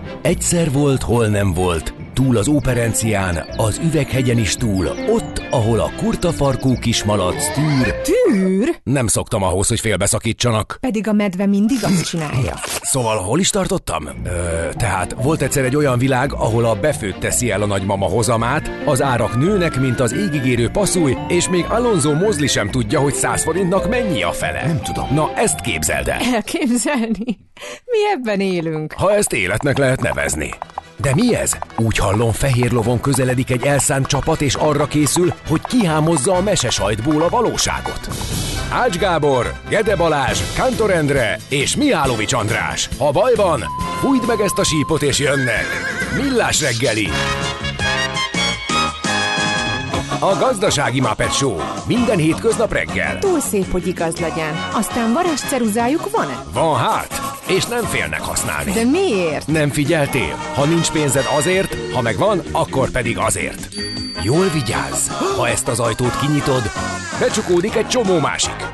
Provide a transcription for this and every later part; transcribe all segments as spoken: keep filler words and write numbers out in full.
Egyszer volt, hol nem volt, túl az Óperencián, az Üveghegyen is túl, ott, ahol a kurtafarkú kismalac tűr. Tűr? Nem szoktam ahhoz, hogy félbeszakítsanak. Pedig a medve mindig azt csinálja. Szóval hol is tartottam? Ö, tehát volt egyszer egy olyan világ, ahol a befőtt teszi el a nagymama hozamát, az árak nőnek, mint az égigérő passzúj, és még Alonso Mosley sem tudja, hogy száz forintnak mennyi a fele. Nem tudom. Na, ezt képzeld el. Elképzelni? Mi ebben élünk. Ha ezt életnek lehet nevezni. De mi ez? Úgy hallom, fehér lovon közeledik egy elszánt csapat, és arra készül, hogy kihámozza a mesesajtból a valóságot. Ács Gábor, Gede Balázs, Kántor Endre és Mihálovics András. Ha baj van, fújd meg ezt a sípot és jönnek. Millás reggeli. A Gazdasági Muppet Show. Minden hétköznap reggel. Túl szép, hogy igaz legyen. Aztán varázsceruzájuk van-e? Van hát, és nem félnek használni. De miért? Nem figyeltél? Ha nincs pénzed azért, ha megvan, akkor pedig azért. Jól vigyázz! Ha ezt az ajtót kinyitod, becsukódik egy csomó másik.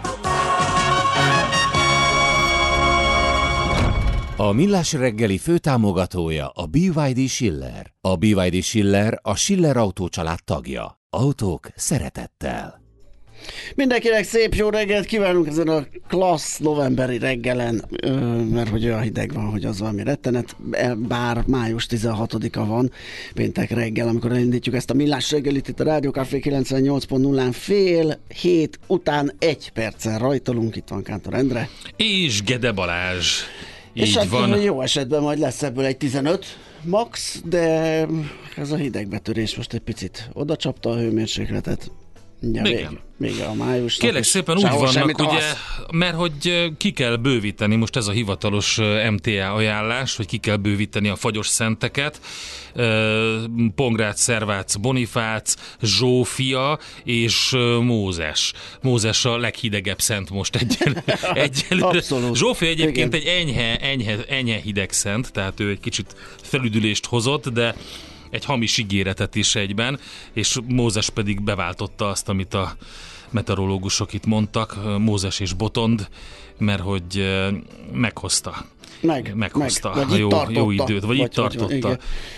A Millás reggeli főtámogatója a bé vé dé Schiller. A bé vé dé Schiller a Schiller Autó család tagja. Autók szeretettel. Mindenkinek szép jó reggelt kívánunk ezen a klassz novemberi reggelen, mert hogy olyan hideg van, hogy az valami rettenet, bár május tizenhatodika van, péntek reggel, amikor elindítjuk ezt a Millás reggelit itt a Rádió Café kilencvennyolc pont nullán fél hét után egy perccel rajtolunk, itt van Kántor Endre. És Gede Balázs. Így és hát van. Jó esetben majd lesz ebből egy tizenöt max, de ez a hidegbetörés most egy picit oda csapta a hőmérsékletet. Ja, még, még a május. Kérlek szépen úgy vannak, ugye, mert hogy ki kell bővíteni, most ez a hivatalos em té á ajánlás, hogy ki kell bővíteni a fagyos szenteket. Pongrác, Szervác, Bonifác, Zsófia és Mózes. Mózes a leghidegebb szent most egyelőre. egyelőre. Zsófia egyébként igen. egy enyhe, enyhe, enyhe hideg szent, tehát ő egy kicsit felüdülést hozott, de egy hamis ígéretet is egyben, és Mózes pedig beváltotta azt, amit a meteorológusok itt mondtak, Mózes és Botond, mert hogy meghozta. Meg, meghozta meg, a jó, tartotta, jó időt, vagy, vagy itt tartotta. Igen.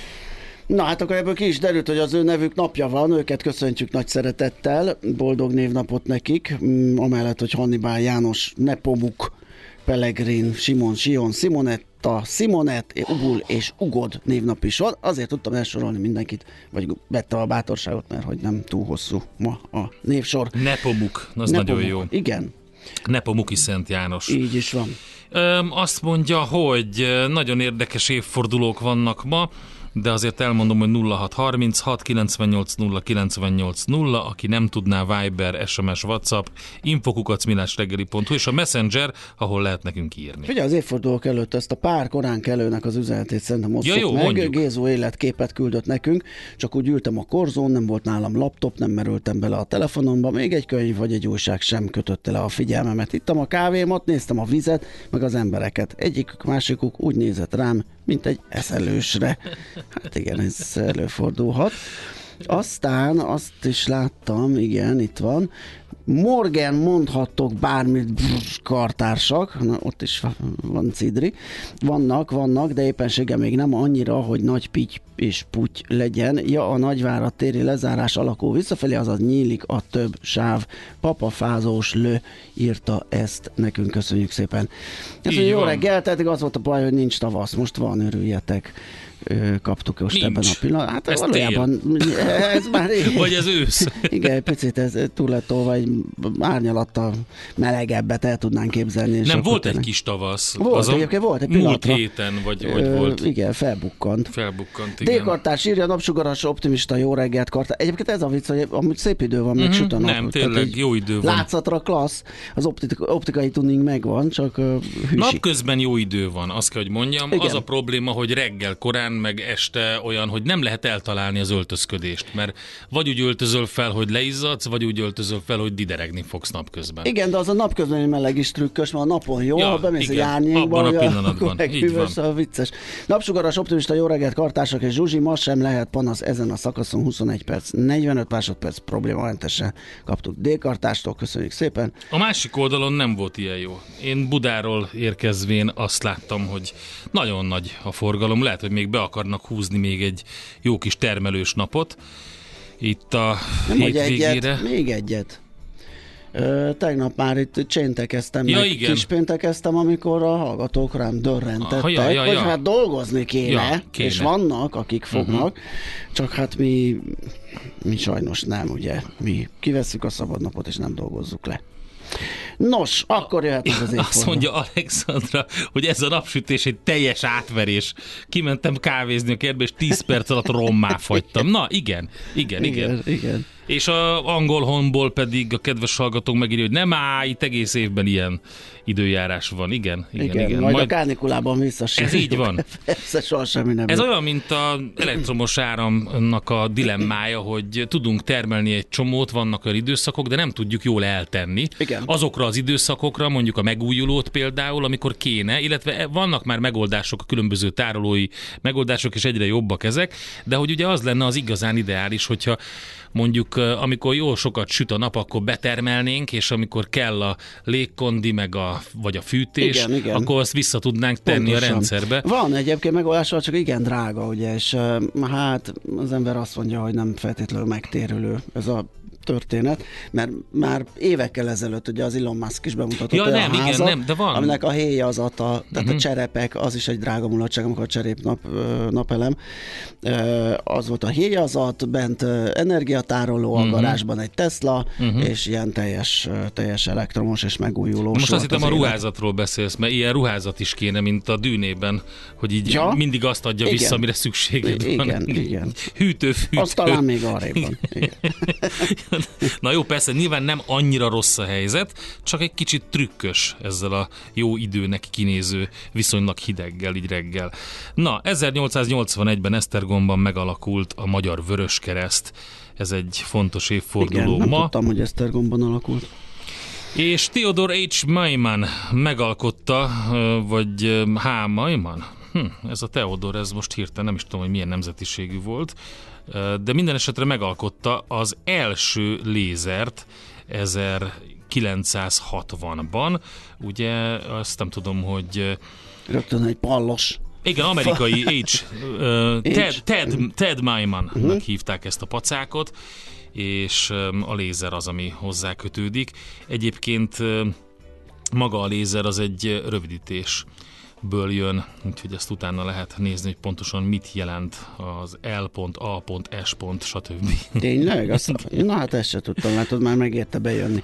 Na hát akkor ebből ki is derült, hogy az ő nevük napja van, őket köszöntjük nagy szeretettel, boldog névnapot nekik, amellett, hogy Hannibál János, Nepomuk, Pellegrin, Simon, Sion, Simonetta, Simonett, Ugul és Ugod névnap is van. Azért tudtam elsorolni mindenkit, vagy vette a bátorságot, mert hogy nem túl hosszú ma a névsor. Nepomuk, az Nepomuk, nagyon jó. Igen. Nepomuki Szent János. Így is van. Öm, azt mondja, hogy nagyon érdekes évfordulók vannak ma, de azért elmondom, hogy nulla hat harminchat kilencvennyolc nulla kilencvennyolc nulla, aki nem tudná, Viber, es em es, WhatsApp, infokukac millásreggeli pont hu és a Messenger, ahol lehet nekünk írni. Figyelj, az évfordulók előtt ezt a pár korán kelőnek az üzenetét szerintem osszuk ja, jó, meg. mondjuk. Gézó életképet küldött nekünk, csak úgy ültem a korzón, nem volt nálam laptop, nem merültem bele a telefonomba, még egy könyv vagy egy újság sem kötötte le a figyelmemet. Ittam a kávémat, néztem a vizet, meg az embereket. Egyikük, másikuk úgy nézett rám, mint egy eszelősre. Hát igen, ez előfordulhat. Aztán azt is láttam, igen, itt van, Morgan, mondhattok bármit, brrr, kartársak, na, ott is van cidri, vannak, vannak, de éppenséggel még nem annyira, hogy nagy pitty és putty legyen. Ja, a Nagyvárad téri lezárás alakul visszafelé, azaz nyílik a több sáv. Papafázós lő írta ezt nekünk, köszönjük szépen. Ez jó van. Reggel, tehát az volt a baj, hogy nincs tavasz, most van, örüljetek. Kaptuk most Nincs. ebben a pillanatban. Hát ez valójában ez már... Vagy ez ősz. Igen, picit ez túl lett tolva, egy árnyalattal melegebbet el tudnánk képzelni. Nem, volt tényleg egy kis tavasz. Volt, azon egyébként volt egy pillanatra. Múlt héten, vagy hogy Ö, volt. Igen, felbukkant. Felbukkant, igen. D-kartárs írja, napsugaras, optimista, jó reggelt, kartár. Egyébként ez a vicc, hogy amúgy szép idő van, meg Mm-hmm, süt a nap. nem, tényleg jó idő van. Látszatra klassz, az optik- optikai tuning megvan, csak uh, hűsik. Napközben jó idő van, azt kell, hogy mondjam. Igen. Az a probléma, hogy reggel korán, meg este olyan, hogy nem lehet eltalálni az öltözködést, mert vagy úgy öltözöl fel, hogy leizzadsz, vagy úgy öltözöl fel, hogy videregni fogsz napközben. Igen, de az a napközbeni meleg is trükkös, mert a napon jó, ja, ha bemész igen, egy árnyékba, abban a pillanatban. Így van. Szóval vicces. Napsugaras optimista, jó reggelt, kartársak és Zsuzsi, ma sem lehet panasz ezen a szakaszon, huszonegy perc, negyvenöt másodperc problémamentesen kaptuk D-kartástól, köszönjük szépen. A másik oldalon nem volt ilyen jó. Én Budáról érkezvén azt láttam, hogy nagyon nagy a forgalom, lehet, hogy még be akarnak húzni még egy jó kis termelős napot itt a nem hétvégére. Egyet, még egyet. Ö, tegnap már itt cséntekeztem, ja, meg igen. kispéntekeztem, amikor a hallgatók rám dörrentettek, ah, ja, ja, hogy ja. hát dolgozni kéne, ja, kéne, és vannak, akik fognak, uh-huh. csak hát mi, mi sajnos nem, ugye. Mi kivesszük a szabadnapot, és nem dolgozzuk le. Nos, akkor jöhet az évforduló. Azt mondja Alexandra, hogy ez a napsütés egy teljes átverés. Kimentem kávézni a kertbe, és tíz perc alatt rommá fagytam. Na, igen, igen, igen. igen. igen. És a angol honból pedig a kedves hallgatók megírja, hogy nem áll, itt egész évben ilyen időjárás van. Igen, igen, igen. igen. Majd, majd a kánikulában visszasírjuk. Ez így van. Persze, soha semmi nem. Ez olyan, mint az elektromos áramnak a dilemmája, hogy tudunk termelni egy csomót, vannak olyan időszakok, de nem tudjuk jól eltenni. Igen. Azokra az időszakokra, mondjuk a megújulót például, amikor kéne, illetve vannak már megoldások, a különböző tárolói megoldások, és egyre jobbak ezek, de hogy ugye az lenne az igazán ideális, hogyha mondjuk amikor jó sokat süt a nap, akkor betermelnénk, és amikor kell a légkondi, meg a, vagy a fűtés, igen, igen. akkor azt vissza tudnánk tenni pontosan a rendszerbe. Van egyébként megoldással, csak igen drága, ugye, és hát az ember azt mondja, hogy nem feltétlenül megtérülő ez a történet, mert már évekkel ezelőtt ugye az Elon Musk is bemutatott ja, olyan nem, házat, igen, nem, de van. aminek a héja az a, tehát uh-huh. a cserepek, az is egy drága mulatság, amikor a cserép nap, napelem. Az volt a héjazat, bent energiatároló, a garázsban egy Tesla, uh-huh. és ilyen teljes, teljes elektromos és megújulós. Most azt hittem a ruházatról beszélsz, mert ilyen ruházat is kéne, mint a Dűnében, hogy így ja? mindig azt adja igen. vissza, amire szükséged igen, van. Igen, igen. Hűtő, fűtő. Az talán még arrébb van. Na jó, persze, nyilván nem annyira rossz a helyzet, csak egy kicsit trükkös ezzel a jó időnek kinéző, viszonylag hideggel, így reggel. Na, ezernyolcszáznyolcvanegyben Esztergomban megalakult a Magyar Vöröskereszt. Ez egy fontos évforduló igen, nem ma. tudtam, hogy Esztergomban alakult. És Theodor H. Maiman megalkotta, vagy H. Maiman? Hm, ez a Theodor, ez most hirtelen nem is tudom, hogy milyen nemzetiségű volt, de minden esetre megalkotta az első lézert ezerkilencszázhatvanban. Ugye azt nem tudom, hogy... Rögtön egy pallos. Igen, amerikai H. Uh, Ted, Ted, Ted Maimannak uh-huh. hívták ezt a pacákot, és um, a lézer az, ami hozzá kötődik. Egyébként um, maga a lézer az egy rövidítés ből jön, úgyhogy ezt utána lehet nézni, hogy pontosan mit jelent az L A S stb. Tényleg? Azt, na hát ezt se tudtam, látod, már megérte bejönni.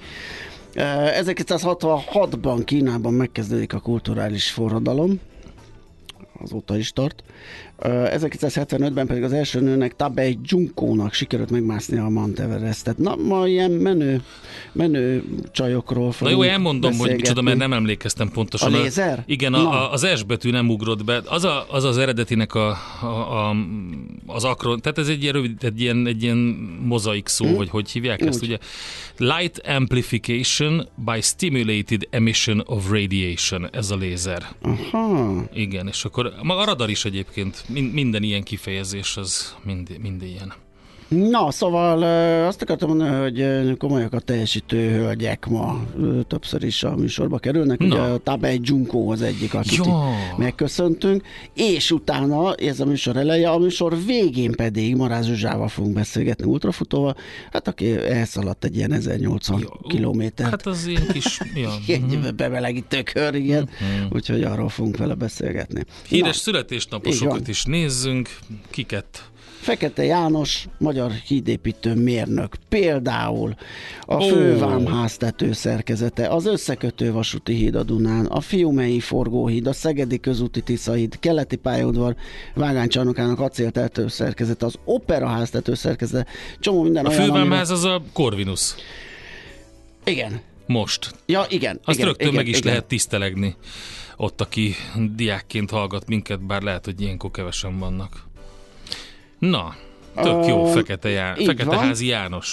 ezerkilencszázhatvanhatban Kínában megkezdődik a kulturális forradalom, azóta is tart. ezerkilencszázhetvenötben pedig az első nőnek, Tabei Junkónak sikerült megmászni a Mount Everestet. Na, ma ilyen menő, menő csajokról fogunk Na jó, elmondom, hogy micsoda, mert nem emlékeztem pontosan. A lézer? Igen, a, az S betű nem ugrott be. Az a, az, az eredetinek a, a, a, az akron, tehát ez egy ilyen, rövid, egy ilyen, egy ilyen mozaik szó, hmm. vagy hogy hívják ezt, ugye? Light amplification by stimulated emission of radiation, ez a lézer. Aha. Igen, és akkor a radar is egyébként, minden ilyen kifejezés az mind, mind ilyen. Na, szóval azt akartam mondani, hogy komolyak a teljesítő hölgyek ma többször is a műsorba kerülnek. Na. Ugye a Tabei Junkó az egyik, akit megköszöntünk, és utána, ez a műsor eleje, a műsor végén pedig Maráz Zsuzsával fogunk beszélgetni, ultrafutóval, hát aki elszaladt egy ilyen ezernyolcvan kilométert. Hát az ilyen kis... Ja. egy bemelegítő kör, igen. Uh-huh. Úgyhogy arról fogunk vele beszélgetni. Híres Na. születésnaposokat is nézzünk, kiket... Fekete János, magyar hídépítő mérnök, például a oh. fővámház tetőszerkezete, az összekötő vasúti híd a Dunán, a Fiumei forgóhíd, a Szegedi közúti Tiszahíd, keleti pályaudvar vágánycsarnokának acéltetőszerkezete, az Operaház tetőszerkezete, csomó minden a olyan, fővámház amire... az a Corvinus. Igen. Most. Ja, igen. Azt igen, rögtön igen, meg is igen. lehet tisztelegni ott, aki diákként hallgat minket, bár lehet, hogy ilyenkor kevesen vannak. Na, tök jó, uh, Fekete, Já- Fekete Házi János.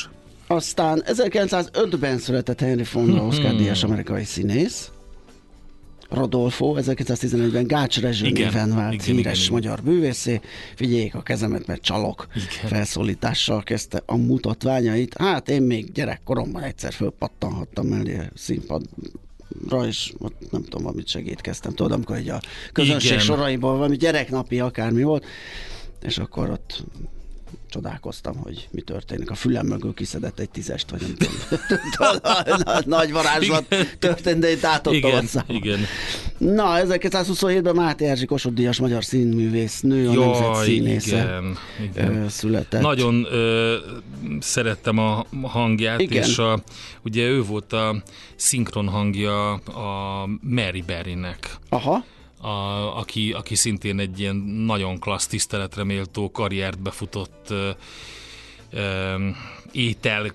Aztán ezerkilencszázötben született Henry Fonda, Oscar-díjas amerikai színész. Rodolfo ezerkilencszáztizenegyben Gács Rezső néven vált igen, híres igen, magyar bűvészé. Figyeljék a kezemet, mert csalok. Igen. Felszólítással kezdte a mutatványait. Hát én még gyerekkoromban egyszer fölpattanhattam mellé színpadra, és ott nem tudom, valamit segítkeztem. Tudod, amikor egy a közönség igen. soraiból valami gyereknapi akármi volt, és akkor ott csodálkoztam, hogy mi történik. A fülem mögül kiszedett egy tízest, vagy nem tudom. Nagy varázslat történt, de én átadtam. Igen. Na, ezerkilencszázhuszonhétben Máté Erzsi Kossuth-díjas magyar színművész nő, a Jaj, nemzet színésze igen, igen. született. Nagyon ö, szerettem a hangját, igen. és a, ugye ő volt a szinkron hangja a Mary Berrynek. Aha. A, aki, aki szintén egy ilyen nagyon klassz, tiszteletre méltó karriert befutott ö, ö, étel,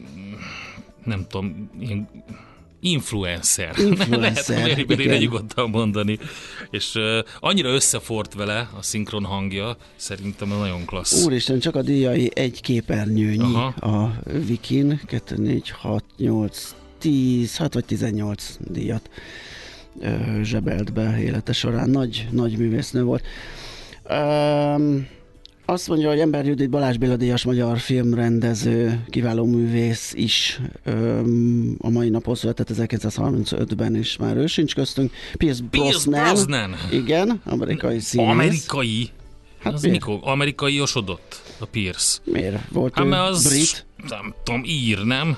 nem tudom, ilyen influencer. Influencer, lehet Mary Berryre nyugodtan mondani. És ö, annyira összefort vele a szinkron hangja, szerintem nagyon klassz. Úristen, csak a díjai egy képernyőnyi. Aha. A Wikin, kettő, négy, hat, nyolc, tíz, hat vagy tizennyolc díjat zsebelt be élete során. Nagy, nagy művésznő volt. Um, azt mondja, hogy Ember Judit Balázs Béla díjas magyar filmrendező, kiváló művész is um, a mai napon született ezerkilencszázharmincötben is, már ő sincs köztünk. Pierce Brosnan. Brosnan. Igen, amerikai színész. Amerikai? Hát az mikor? Amerikaiosodott a Pierce. Miért? Volt hát, ő az, brit? Nem tudom, ír, nem?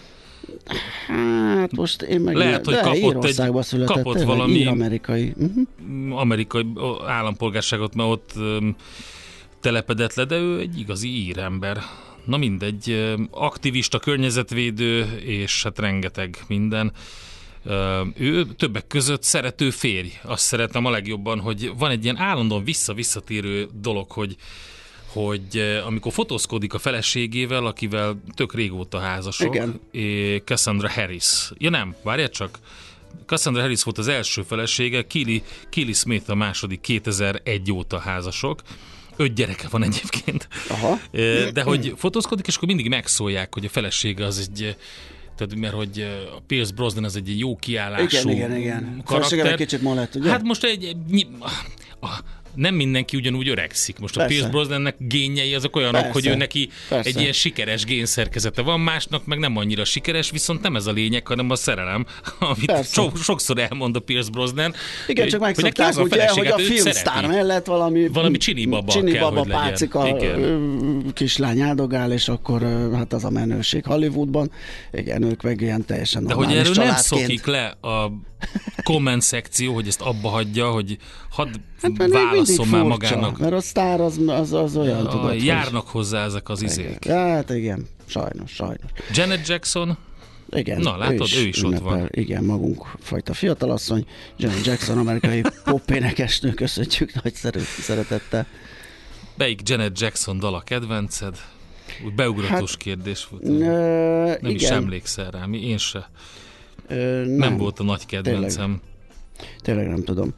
Hát most én meg lehet, ne, hogy kapott, egy, született, kapott valami amerikai. Uh-huh. amerikai állampolgárságot, mert ott um, telepedett le, de ő egy igazi ír ember. Na mindegy, aktivista, környezetvédő, és hát rengeteg minden. Uh, ő többek között szerető férj. Azt szeretem a legjobban, hogy van egy ilyen állandóan vissza-visszatérő dolog, hogy hogy amikor fotózkodik a feleségével, akivel tök régóta házasok, igen. Cassandra Harris. Ja nem, várjál csak. Cassandra Harris volt az első felesége, Keely, Keely Smith a második, kétezer-egy óta házasok. Öt gyereke van egyébként. Aha. De hogy fotózkodik, és akkor mindig megszólják, hogy a felesége az egy... Tehát, mert hogy a Pierce Brosnan az egy jó kiállású igen, igen, igen. karakter. Egy kicsit malett, ugye? Hát most egy... A, a, nem mindenki ugyanúgy öregszik. Most persze. A Pierce Brosnannek génjei azok olyanok, persze. hogy ő neki persze. egy ilyen sikeres génszerkezete van, másnak meg nem annyira sikeres, viszont nem ez a lényeg, hanem a szerelem, amit so, sokszor elmond a Pierce Brosnan. Igen, csak megszokták, hogy, a hogy a filmsztár mellett valami valami csinibaba csini kell, baba hogy legyen. Pácika igen. kislány áldogál, és akkor hát az a menőség Hollywoodban. Igen, ők meg ilyen teljesen de normális hogy erről családként. nem szokik le a komment szekció, hogy ezt abba hagyja, hogy hadd hát, válasszon már magának. Mert a sztár az, az, az olyan, a, tudod, járnak hogy... hozzá ezek az izék. Igen. Hát igen, sajnos, sajnos. Janet Jackson? Igen. Na, látod, ő is, ő is ott van. Igen, magunk fajta fiatalasszony. Janet Jackson, amerikai popénekesnő, köszönjük nagy szeretettel. Melyik Janet Jackson dal a kedvenced? Úgy beugratós hát, kérdés volt. Ö, nem igen. is emlékszel rá, mi? Én se. Ö, nem. nem volt a nagy kedvencem. Tényleg, Tényleg nem tudom.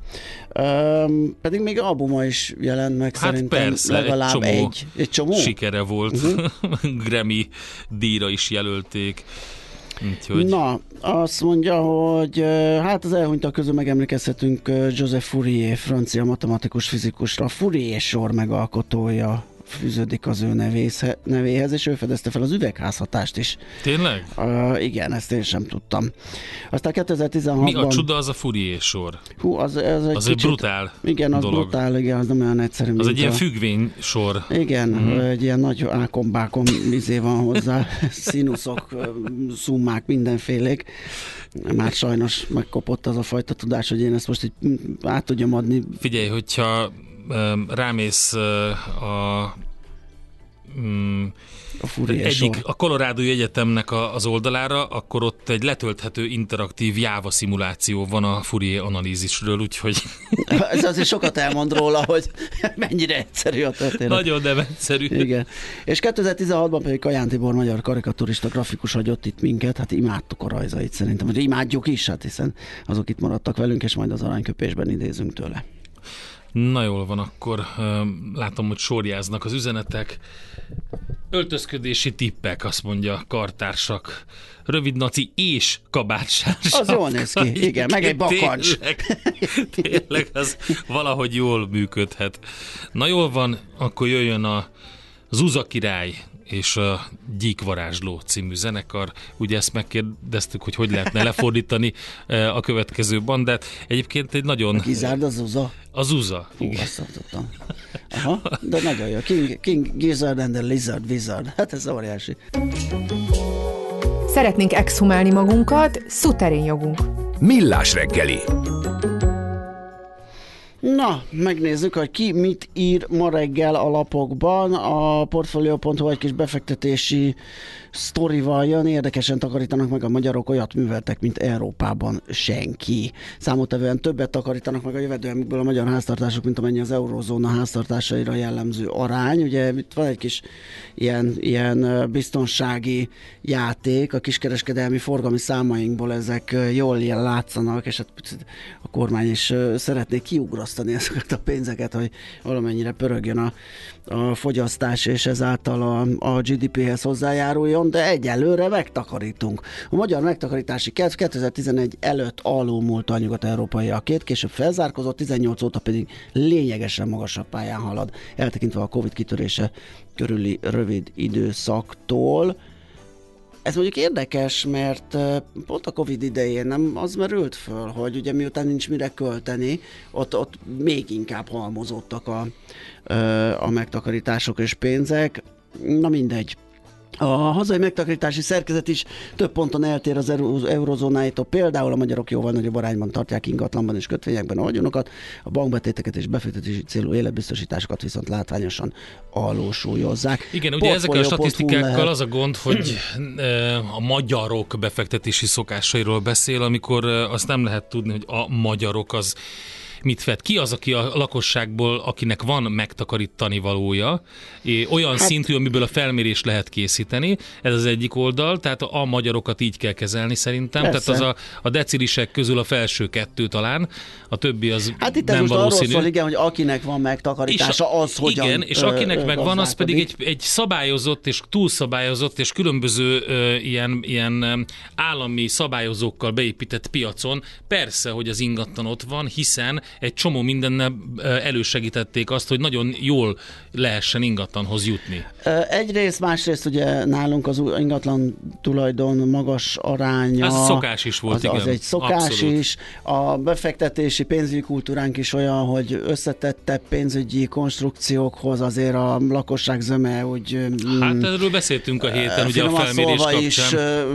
Um, pedig még albuma is jelent meg, hát szerintem persze, legalább egy csomó, egy. Egy csomó? Sikere volt. Uh-huh. Grammy díjra is jelölték. Úgyhogy... Na, azt mondja, hogy hát az elhunytak közül megemlékezhetünk Joseph Fourier, francia matematikus fizikusra. Fourier sor megalkotója fűződik az ő nevéhez, nevéhez, és ő fedezte fel az üvegházhatást is. Tényleg? Uh, igen, ezt én sem tudtam. Aztán kétezer-tizenhatban... Mi a csuda az a Fourier sor? Hú, az, az egy, az kicsit, egy brutál igen, az dolog. brutál, igen, az nem olyan egyszerű. Az egy a... ilyen függvény sor. Igen, uh-huh. egy ilyen nagy ákombákom izé van hozzá, színuszok, szummák, mindenfélék. Már sajnos megkopott az a fajta tudás, hogy én ezt most így át tudjam adni. Figyelj, hogyha rámész a, a egyik a Colorado-i Egyetemnek a, az oldalára, akkor ott egy letölthető interaktív Java szimuláció van a Fourier analízisről, úgyhogy... Ez azért sokat elmond róla, hogy mennyire egyszerű a történet. Nagyon nem egyszerű. Igen. És kétezer-tizenhatban pedig Kaján Tibor, magyar karikaturista, grafikus hagyott itt minket, hát imádtuk a rajzait szerintem, vagy imádjuk is, hát hiszen azok itt maradtak velünk, és majd az aranyköpésben idézünk tőle. Na jól van, akkor látom, hogy sorjáznak az üzenetek. Öltözködési tippek, azt mondja kartársak. Rövid naci és kabátsás. Az jól néz ki, igen, meg egy bakancs. Tényleg, tényleg az valahogy jól működhet. Na jól van, akkor jöjjön a Zuza király és a Gyíkvarázsló című zenekar. Ugye ezt megkérdeztük, hogy hogy lehetne lefordítani a következő bandát. Egyébként egy nagyon... Kizárd a Zuza? A Zuza. Hú, azt tudtam. Aha, de nagyon jó. King, King Gizzard and the Lizard Wizard. Hát ez óriási. Szeretnénk exhumálni magunkat, szuterén jogunk. Millás reggeli. Na, megnézzük, hogy ki mit ír ma reggel a lapokban. A Portfolio pont hu egy kis befektetési sztorival jön. Érdekesen takarítanak meg a magyarok, olyat műveltek, mint Európában senki. Számottevően többet takarítanak meg a jövedelmükből a magyar háztartások, mint amennyi az eurózóna háztartásaira jellemző arány. Ugye itt van egy kis ilyen, ilyen biztonsági játék, a kiskereskedelmi forgalmi számainkból ezek jól ilyen látszanak, és hát a kormány is szeretné kiugrasztani ezeket a pénzeket, hogy valamennyire pörögjön a, a fogyasztás, és ezáltal a, a gé dé péhez hozzájáruljon, de egyelőre megtakarítunk. A magyar megtakarítási kedv kétezer-tizenegy előtt alulmúlt a nyugat-európaiakét, később felzárkozott, tizennyolc óta pedig lényegesen magasabb pályán halad, eltekintve a Covid kitörése körüli rövid időszaktól. Ez mondjuk érdekes, mert pont a Covid idején nem az merült föl, hogy ugye miután nincs mire költeni, ott, ott még inkább halmozottak a, a megtakarítások és pénzek. Na mindegy. A hazai megtakarítási szerkezet is több ponton eltér az eurozónáitól. Például a magyarok jóval nagyobb arányban tartják ingatlanban és kötvényekben a vagyonokat, a bankbetéteket és befektetési célú életbiztosításokat viszont látványosan alulsúlyozzák. Igen, ugye ezekkel a statisztikákkal lehet... az a gond, hogy a magyarok befektetési szokásairól beszél, amikor azt nem lehet tudni, hogy a magyarok az mit vett. Ki az, aki a lakosságból, akinek van megtakarítani valója, olyan hát, szintű, amiből a felmérést lehet készíteni. Ez az egyik oldal, tehát a magyarokat így kell kezelni szerintem. Persze. Tehát az a, a decilisek közül a felső kettő talán, a többi az hát itt nem most valószínű. Arról szól, igen, hogy akinek van megtakarítása, az hogyan igen, és akinek megvan, az pedig egy, egy szabályozott és túlszabályozott és különböző ö, ilyen, ilyen állami szabályozókkal beépített piacon. Persze, hogy az ingatlan ott van, hiszen egy csomó mindennel elősegítették azt, hogy nagyon jól lehessen ingatlanhoz jutni. Egyrészt, másrészt ugye nálunk az ingatlan tulajdon magas aránya. Ez szokás is volt, az, igen. Az egy szokás Abszolút. is. A befektetési pénzügyi kultúránk is olyan, hogy összetettebb pénzügyi konstrukciókhoz azért a lakosság zöme úgy... Hát erről beszéltünk a héten, ugye a felmérés kapcsán. is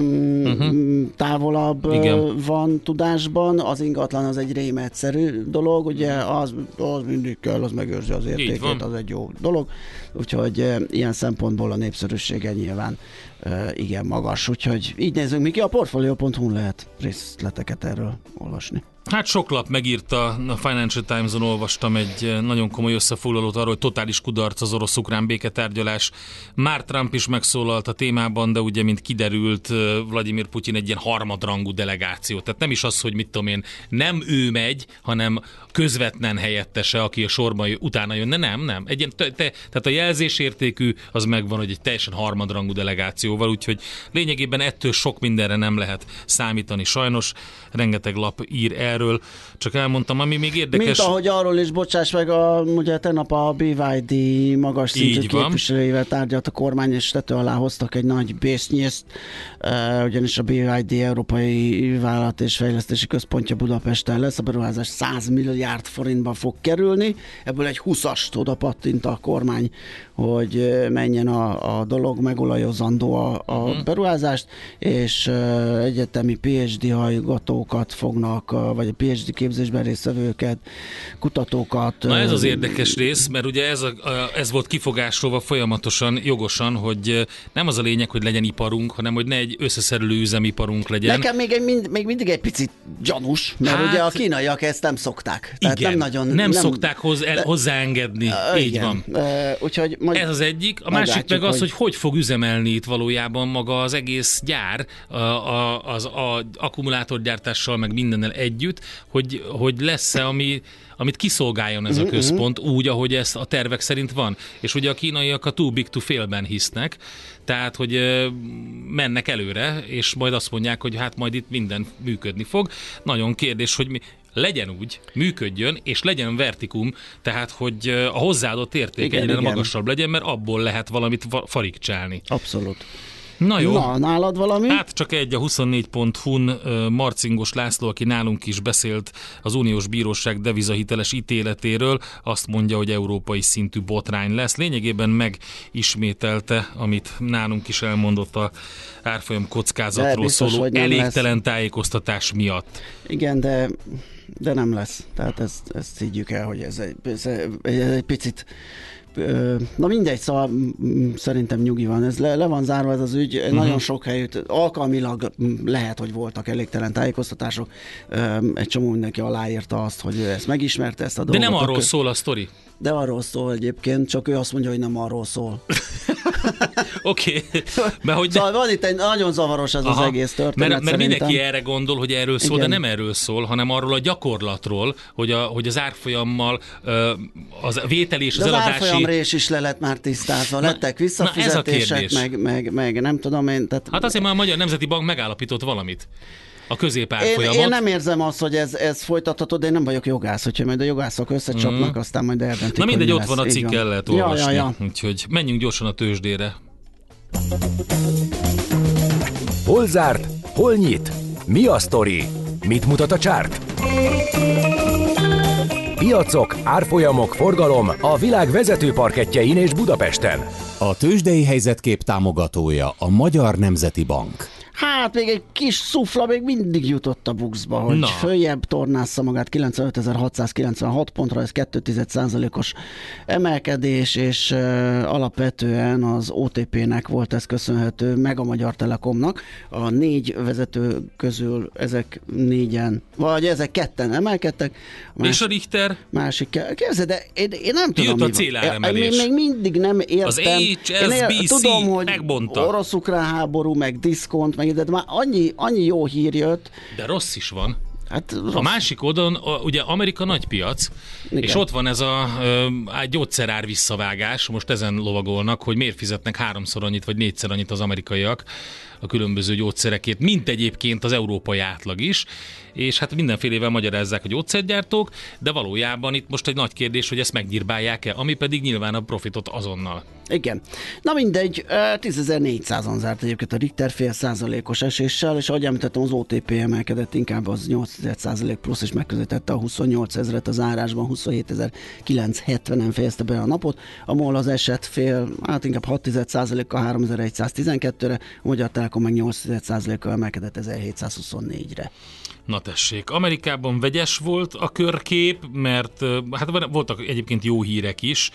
uh-huh. távolabb igen. van tudásban. Az ingatlan az egy rém egyszerű dolog, ugye az, az mindig kell, az megőrzi az értékét, az egy jó dolog. Úgyhogy e, ilyen szempontból a népszerűsége nyilván e, igen magas. Úgyhogy így nézzünk mi ki, a Portfolio pont hu lehet részleteket erről olvasni. Hát sok lap megírta, a Financial Times-on olvastam egy nagyon komoly összefoglalót arról, hogy totális kudarc az orosz-ukrán béketárgyalás. Már Trump is megszólalt a témában, de ugye, mint kiderült, Vladimir Putyin egy ilyen harmadrangú delegáció. Tehát nem is az, hogy mit tudom én, nem ő megy, hanem közvetlen helyettese, aki a sorban utána jönne. Nem, nem. Egy ilyen, te, te, tehát a jelzésértékű az megvan, hogy egy teljesen harmadrangú delegációval, úgyhogy lényegében ettől sok mindenre nem lehet számítani. Sajnos rengeteg lap ír el erről, csak elmondtam, ami még érdekes. Mint ahogy arról is, bocsáss meg, a, ugye tegnap a bé vé dé magas szintű képviselőivel tárgyalt a kormány, és tető alá hoztak egy nagy bésznyészt, uh, ugyanis a bé vé dé Európai Vállalat és Fejlesztési Központja Budapesten lesz, a beruházás száz milliárd forintba fog kerülni, ebből egy húszast oda pattint a kormány, hogy menjen a, a dolog, megolajozandó a, a uh-huh. beruházást, és uh, egyetemi pé há dé hallgatókat fognak, uh, vagy a pé há dé képzésben résztvevőket, kutatókat. Na ez az érdekes rész, mert ugye ez, a, ez volt kifogásolva folyamatosan, jogosan, hogy nem az a lényeg, hogy legyen iparunk, hanem hogy ne egy összeszerelő üzemiparunk legyen. Nekem még, egy, mind, még mindig egy picit gyanús, mert hát, ugye a kínaiak ezt nem szokták. Tehát igen, nem nagyon... Nem, nem szokták hozzá, el, hozzáengedni. Uh, így igen. van. Uh, úgyhogy majd ez az egyik. A másik látjuk, meg az, hogy... hogy hogy fog üzemelni itt valójában maga az egész gyár a, a, az a akkumulátorgyártással, meg mindennel együtt. erőt, hogy, hogy lesz-e, ami, amit kiszolgáljon ez a központ úgy, ahogy ez a tervek szerint van. És ugye a kínaiak a too big to fail-ben hisznek, tehát, hogy mennek előre, és majd azt mondják, hogy hát majd itt minden működni fog. Nagyon kérdés, hogy mi, legyen úgy, működjön, és legyen vertikum, tehát, hogy a hozzáadott érték igen, egyre igen. magasabb legyen, mert abból lehet valamit farigcsálni. Abszolút. Na jó. Na, nálad valami? Hát csak egy a huszonnégy pont hu-n Marcingos László, aki nálunk is beszélt az uniós bíróság devizahiteles ítéletéről, azt mondja, hogy európai szintű botrány lesz. Lényegében megismételte, amit nálunk is elmondott a árfolyam kockázatról biztos, szóló elégtelen lesz. Tájékoztatás miatt. Igen, de, de nem lesz. Tehát ezt, ezt higgyük el, hogy ez egy, ez egy, egy picit... Na mindegy, szóval szerintem nyugi van. Ez le, le van zárva ez az ügy. Uh-huh. Nagyon sok helyütt alkalmilag lehet, hogy voltak elégtelen tájékoztatások. Egy csomó mindenki aláírta azt, hogy ezt megismerte ezt a dolgot. De nem arról szól a sztori. De arról szól egyébként, csak ő azt mondja, hogy nem arról szól. Oké. Okay. Szóval van itt egy nagyon zavaros ez Aha. az egész történet. Mert, mert mindenki erre gondol, hogy erről szól, igen. de nem erről szól, hanem arról a gyakorlatról, hogy, a, hogy az árfolyammal az vétel és az, az eladási... az árfolyamrés is le lett már tisztázva. Na, lettek visszafizetések, meg, meg, meg nem tudom én. Tehát... Hát azért már a Magyar Nemzeti Bank megállapított valamit. A középárfolyamot. Én, én nem érzem azt, hogy ez, ez folytatható, de én nem vagyok jogász, hogyha majd a jogászok összecsapnak, mm. aztán majd eldöntik. Na mindegy, ott van lesz. a cikk, el lehet olvasni. Ja, ja, ja. Úgyhogy menjünk gyorsan a tőzsdére. Hol zárt? Hol nyit? Mi a sztori? Mit mutat a csárt? Piacok, árfolyamok, forgalom a világ vezető parkettjein és Budapesten. A tőzsdei helyzetkép támogatója a Magyar Nemzeti Bank. Hát még egy kis szufla még mindig jutott a bukszba, hogy Na. följebb tornázza magát kilencvenötezer-hatszázkilencvenhat pontra, ez két egész egy százalékos emelkedés, és uh, alapvetően az o té pé-nek volt ez köszönhető, meg a Magyar Telekomnak. A négy vezető közül ezek négyen, vagy ezek ketten emelkedtek. Más, és a Richter? Másik, képzeld, de én, én nem tudom. Jött a céláremelés. Én még mindig nem értem. Az há es bé cé tudom, hogy megmondta. orosz-ukrán háború, meg diszkont, meg de már annyi, annyi jó hír jött. De rossz is van. Hát rossz. A másik oldalon, ugye Amerika nagy piac, igen. és ott van ez a, a gyógyszerár visszavágás, most ezen lovagolnak, hogy miért fizetnek háromszor annyit, vagy négyszer annyit az amerikaiak a különböző gyógyszerekért, mint egyébként az európai átlag is, és hát mindenfélével magyarázzák a gyógyszergyártók, de valójában itt most egy nagy kérdés, hogy ezt megnyírbálják-e, ami pedig nyilván a profitot azonnal. Igen. Na mindegy, tízezer-négyszázan zárt egyébként a Richter fél százalékos eséssel, és ahogy említettem, az o té pé emelkedett inkább az nyolc százalék plusz, és megközelítette a huszonnyolcezret az árásban, huszonhétezer-kilencszázhetvenen fejezte be a napot, a MOL az eset fél, hát inkább hat százalékkal háromezer-egyszáztizenkettőre, a Magyar Telekom meg nyolc százalékkal emelkedett ezerhétszázhuszonnégyre. Na tessék, Amerikában vegyes volt a körkép, mert hát voltak egyébként jó hírek is,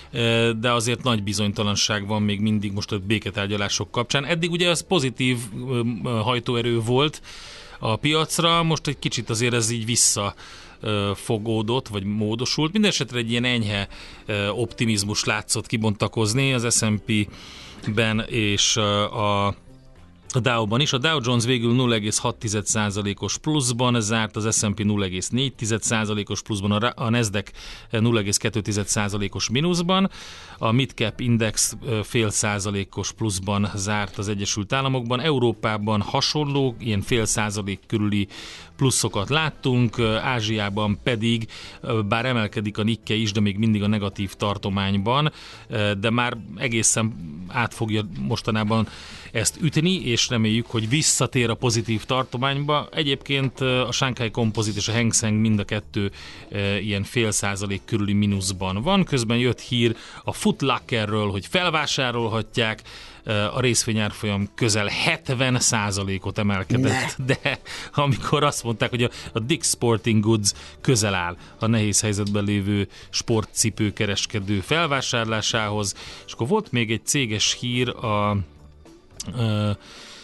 de azért nagy bizonytalanság van még mindig most a béketárgyalások kapcsán. Eddig ugye az pozitív hajtóerő volt a piacra, most egy kicsit azért ez így visszafogódott, vagy módosult. Mindenesetre egy ilyen enyhe optimizmus látszott kibontakozni az es and pé-ben és a A Dow-ban is. A Dow Jones végül nulla egész hat százalékos pluszban zárt, az es and pé nulla egész négy százalékos pluszban, a Nasdaq nulla egész kettő százalékos mínuszban, a Midcap Index fél százalékos pluszban zárt az Egyesült Államokban, Európában hasonló, ilyen fél százalék körüli pluszokat láttunk, Ázsiában pedig, bár emelkedik a Nikkei is, de még mindig a negatív tartományban, de már egészen át fogja mostanában ezt ütni, és reméljük, hogy visszatér a pozitív tartományba. Egyébként a Shanghai Composite és a Hang Seng mind a kettő e, ilyen fél százalék körüli mínuszban van. Közben jött hír a Foot Lockerről, hogy felvásárolhatják, a részvényárfolyam közel hetven százalékot emelkedett, ne. De amikor azt mondták, hogy a, a Dick's Sporting Goods közel áll a nehéz helyzetben lévő sportcipőkereskedő felvásárlásához, és akkor volt még egy céges hír a Uh,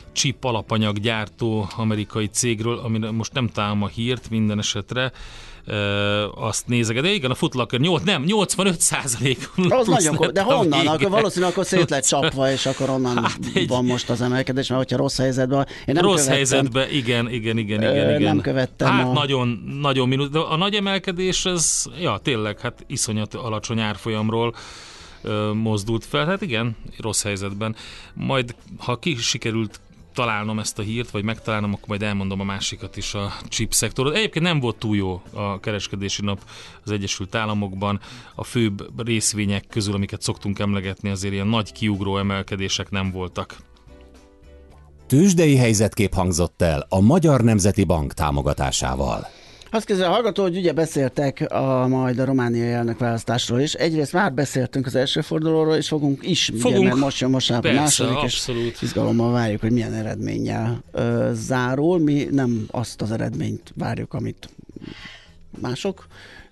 chip alapanyaggyártó amerikai cégről, amire most nem találom a hírt minden esetre, E, azt nézeget. De igen, a Foot Locker nyolc, nem, nyolcvanöt százalék. Az nagyon, de honnan? Akkor valószínűleg akkor szét lett csapva, és akkor onnan hát egy... van most az emelkedés, mert hogyha rossz helyzetben... Én nem rossz követtem, helyzetben, igen, igen, igen, igen. Ö, igen. Nem követtem. Hát a... nagyon, nagyon minus, de a nagy emelkedés, ez, ja, tényleg, hát iszonyat alacsony árfolyamról ö, mozdult fel. Hát igen, rossz helyzetben. Majd, ha ki sikerült találnom ezt a hírt, vagy megtalálnom, akkor majd elmondom a másikat is a chip szektorot. Egyébként nem volt túl jó a kereskedési nap az Egyesült Államokban. A főbb részvények közül, amiket szoktunk emlegetni, azért ilyen nagy kiugró emelkedések nem voltak. Tőzsdei helyzetkép hangzott el a Magyar Nemzeti Bank támogatásával. Azt kezdve a hallgató, hogy ugye beszéltek a, majd a romániai elnökválasztásról is. Egyrészt már beszéltünk az első fordulóról, és fogunk is, fogunk, ugye, mert most jön most a második, abszolút. És izgalommal várjuk, hogy milyen eredménnyel ö, zárul. Mi nem azt az eredményt várjuk, amit mások.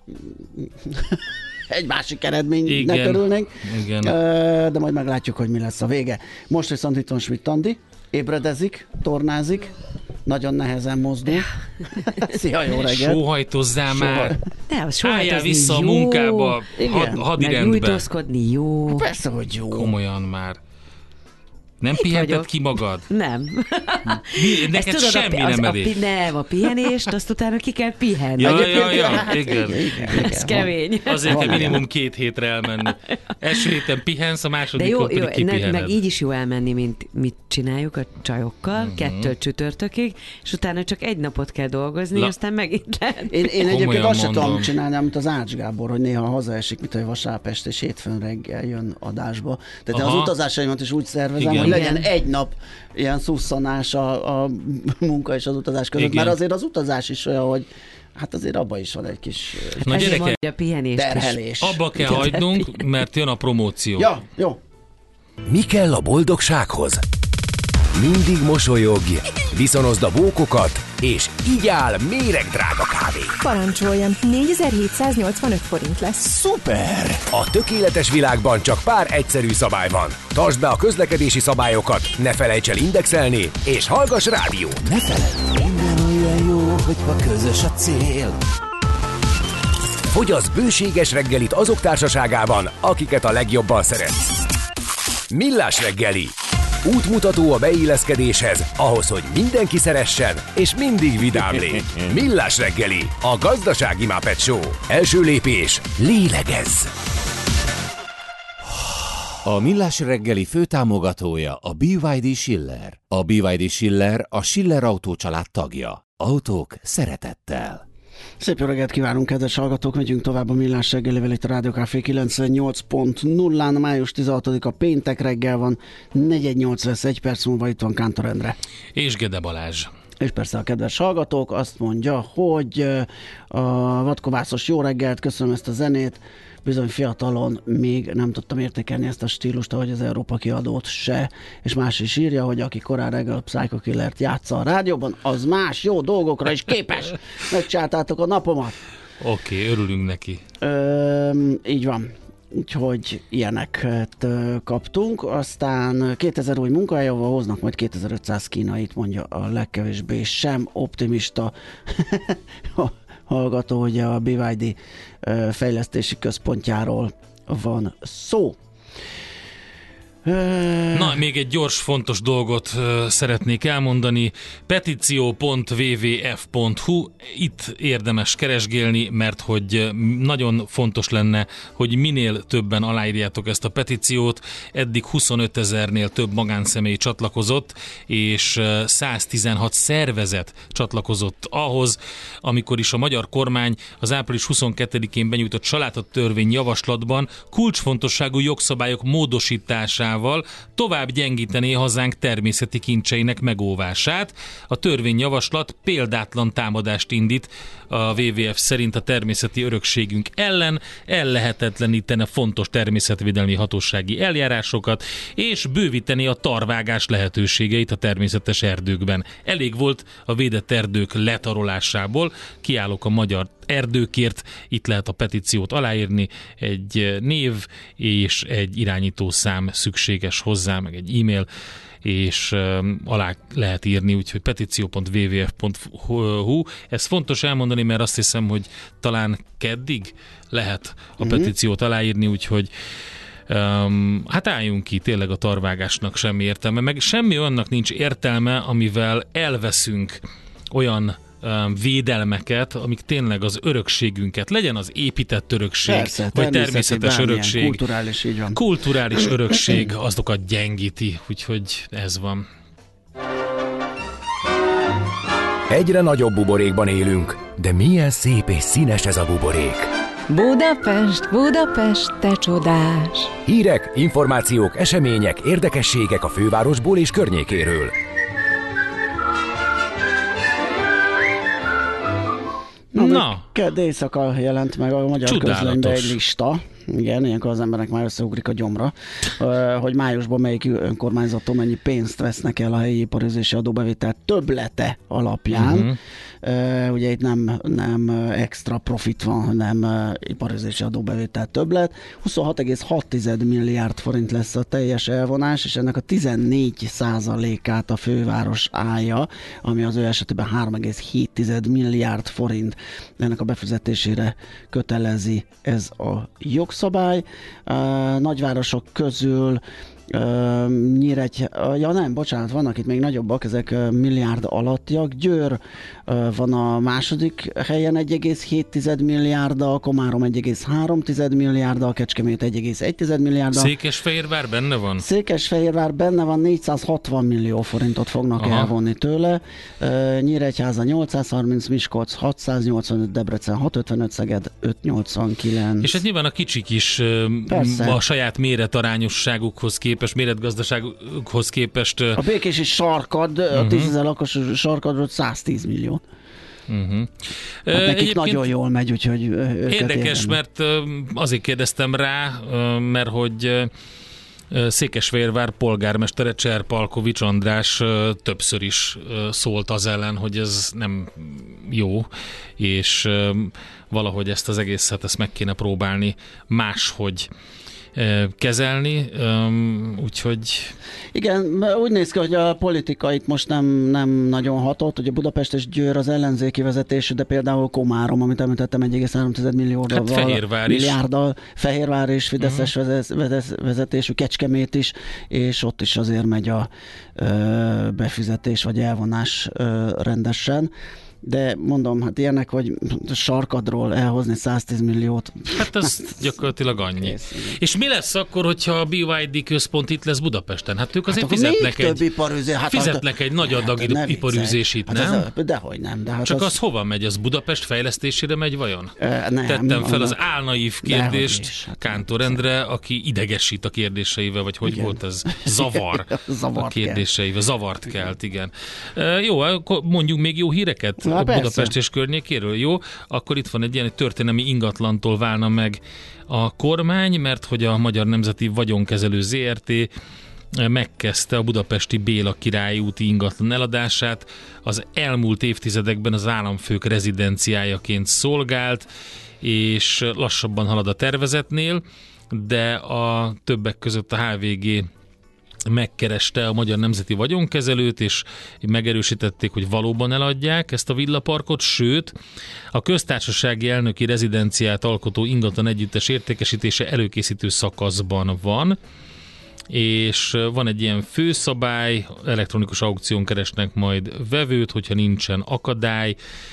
Egy másik eredménynek örülnénk. Igen. Ö, de majd meglátjuk, hogy mi lesz a vége. Most viszont itt van Schmidt Andi, ébredezik, tornázik, nagyon nehezen mozdul. Szia, jó reggelt! Sóhajtozzál már! Nem, álljál vissza jó. A munkába, had, hadirendbe. Megnyújtózkodni jó. Persze, hogy jó. Komolyan már. Nem Itt pihented vagyok. ki magad? Nem. Mi, neked tudod, semmi a, nem az, elég. A, nem, a pihenést, azt utána ki kell pihenni. Ja, ja, ja, igen. Ez kemény. Azért kell minimum két hétre elmenni. Első héten pihensz, a másodikon pedig kipihened. Meg így is jó elmenni, mint mit csináljuk a csajokkal, uh-huh. kettől csütörtökig, és utána csak egy napot kell dolgozni, La. aztán megint lehet. Én, én egyébként azt sem tudom csinálni, amit az Ács Gábor, hogy néha hazaesik, mint hogy vasárnap este és hétfőn reggel jön adásba. Tehát az utazásaimat is úgy szervezem, igen. hogy legyen egy nap ilyen szusszanás a, a munka és az utazás között, igen. mert azért az utazás is olyan, hogy hát azért abban is van egy kis Na gyerekek, terhelés. Abba kell hagynunk, mert jön a promóció. Ja, jó. Mi kell a boldogsághoz? Mindig mosolyogj, viszonozd a bókokat, és így áll méregdrága kávé. Parancsoljon, négyezer-hétszáznyolcvanöt forint lesz. Szuper! A tökéletes világban csak pár egyszerű szabály van. Tartsd be a közlekedési szabályokat, ne felejts el indexelni, és hallgass rádió. Ne feledd, minden olyan jó, hogyha közös a cél. Fogyasz bőséges reggelit azok társaságában, akiket a legjobban szeretsz. Millás reggeli. Útmutató a beilleszkedéshez, ahhoz, hogy mindenki szeressen, és mindig vidám légy. Millás reggeli, a gazdasági Muppet Show. Első lépés, lélegezz! A Millás reggeli főtámogatója a bé vé dé Schiller. A bé vé dé Schiller a Schiller Autó család tagja. Autók szeretettel. Szép jó reggelt kívánunk, kedves hallgatók! Megyünk tovább a Millás reggelivel itt a Rádió Café kilencvennyolc pont nullán. május tizenhatodika péntek reggel van, negyven nyolc lesz, egy perc múlva itt van Kántor Endre. És Gede Balázs. És persze a kedves hallgatók azt mondja, hogy a vadkovászos jó reggelt, köszönöm ezt a zenét, bizony fiatalon még nem tudtam értékelni ezt a stílust, ahogy az Európa kiadót se, és más is írja, hogy aki korán reggel a Psycho Killert játsza a rádióban, az más jó dolgokra is képes. Megcsináltátok a napomat. Oké, okay, örülünk neki. Ö, így van. Úgyhogy ilyeneket kaptunk, aztán kétezer új munkahelyával hoznak majd kétezer-ötszáz kínait, mondja a legkevésbé sem optimista hallgató, hogy a bé vé dé fejlesztési központjáról van szó. Na, még egy gyors, fontos dolgot uh, szeretnék elmondani. petíció pont w w f pont h u. Itt érdemes keresgélni, mert hogy nagyon fontos lenne, hogy minél többen aláírjátok ezt a petíciót. Eddig huszonötezernél több magánszemély csatlakozott, és száztizenhat szervezet csatlakozott ahhoz, amikor is a magyar kormány az április huszonkettedikén benyújtott családtörvény javaslatban kulcsfontosságú jogszabályok módosításával tovább gyengítené hazánk természeti kincseinek megóvását. A törvényjavaslat példátlan támadást indít a dupla vé vé ef szerint a természeti örökségünk ellen, ellehetetlenítene fontos természetvédelmi hatósági eljárásokat, és bővíteni a tarvágás lehetőségeit a természetes erdőkben. Elég volt a védett erdők letarolásából, kiállok a magyar erdőkért. Itt lehet a petíciót aláírni, egy név és egy irányítószám szükséges hozzá, meg egy e-mail, és um, alá lehet írni, úgyhogy petíció pont w w f pont h u. Ez fontos elmondani, mert azt hiszem, hogy talán keddig lehet a mm-hmm. petíciót aláírni, úgyhogy um, hát álljunk ki, tényleg a tarvágásnak semmi értelme, meg semmi olyannak nincs értelme, amivel elveszünk olyan védelmeket, amik tényleg az örökségünket, legyen az épített örökség, persze, vagy természetes örökség, kulturális, így van. kulturális örökség, azokat gyengíti, úgyhogy ez van. Egyre nagyobb buborékban élünk, de milyen szép és színes ez a buborék. Budapest, Budapest, te csodás! Hírek, információk, események, érdekességek a fővárosból és környékéről. Na, Na. Kedd éjszaka jelent meg a magyar Csodálatos. Közlönybe egy lista. Igen, ilyenkor az embernek már összeugrik a gyomra, hogy májusban melyik önkormányzattól mennyi pénzt vesznek el a helyi iparűzési adóbevétel többlete alapján. Uh-huh. Ugye itt nem, nem extra profit van, hanem iparűzési adóbevétel többlet. huszonhat egész hat milliárd forint lesz a teljes elvonás, és ennek a tizennégy százalékát a főváros állja, ami az ő esetében három egész hét milliárd forint. Ennek a befizetésére kötelezi ez a jogszabály. Szabály. Uh, nagyvárosok közül uh, Nyíregy, uh, ja nem, bocsánat, vannak itt még nagyobbak, ezek uh, milliárd alattiak. Győr uh, van a második helyen egy egész hét milliárddal, Komárom egy egész három milliárddal, Kecskemét egy egész egy milliárddal. Székesfehérvár benne van? Székesfehérvár benne van, négyszázhatvan millió forintot fognak Aha. elvonni tőle. Uh, Nyíregyháza nyolcszázharminc, Miskolc hatszáznyolcvanöt, Debrecen hatszázötvenöt, Szeged ötszáznyolcvankilenc. És hát nyilván a kicsik is Persze. a saját méretarányosságukhoz képest, méretgazdaságukhoz képest. A Békés és Sarkad, uh-huh. a tízezer lakos Sarkadról száztíz millió. Uh-huh. Hát nekik Egyébként nagyon jól megy, úgyhogy érdekes, érdemes. Mert azért kérdeztem rá, mert hogy Székesfehérvár polgármestere Cser Palkovics András többször is szólt az ellen, hogy ez nem jó, és valahogy ezt az egészet ezt meg kéne próbálni máshogy kezelni, úgyhogy... Igen, úgy néz ki, hogy a politika itt most nem, nem nagyon hatott, ugye Budapest és Győr az ellenzéki vezetésű, de például Komárom, amit említettem, egy egész három milliórdal, hát Fehérvár is. milliárddal, Fehérvár is fideszes uh-huh. vezetésű, Kecskemét is, és ott is azért megy a ö, befizetés vagy elvonás ö, rendesen. De mondom, hát ilyenek, hogy Sarkadról elhozni száztíz milliót. Hát ez gyakorlatilag annyi. Kész, és mi lesz akkor, hogyha a bé ipszilon dé központ itt lesz Budapesten? Hát ők azért hát fizetnek, egy, iparűzé, hát fizetnek egy nagy adag hát iparűzését, nem? Hát ez, dehogy nem. De hát Csak az... az hova megy? Az Budapest fejlesztésére megy vajon? E, nem, Tettem fel annak... az álnaív kérdést hát Kántor Endre, aki idegesít a kérdéseivel, vagy hogy igen. volt ez? Zavar a kérdéseivel. Zavart kelt, igen. E, jó, akkor mondjuk még jó híreket Na, Budapest persze. és környékéről, jó? Akkor itt van egy ilyen történelmi ingatlantól válna meg a kormány, mert hogy a Magyar Nemzeti Vagyonkezelő zé er té megkezdte a budapesti Béla Király úti ingatlan eladását. Az elmúlt évtizedekben az államfők rezidenciájaként szolgált, és lassabban halad a tervezetnél, de a többek között a há vé gé megkereste a Magyar Nemzeti Vagyonkezelőt, és megerősítették, hogy valóban eladják ezt a villaparkot, sőt, a köztársasági elnöki rezidenciát alkotó ingatlan együttes értékesítése előkészítő szakaszban van, és van egy ilyen főszabály, elektronikus aukción keresnek majd vevőt, hogyha nincsen akadály.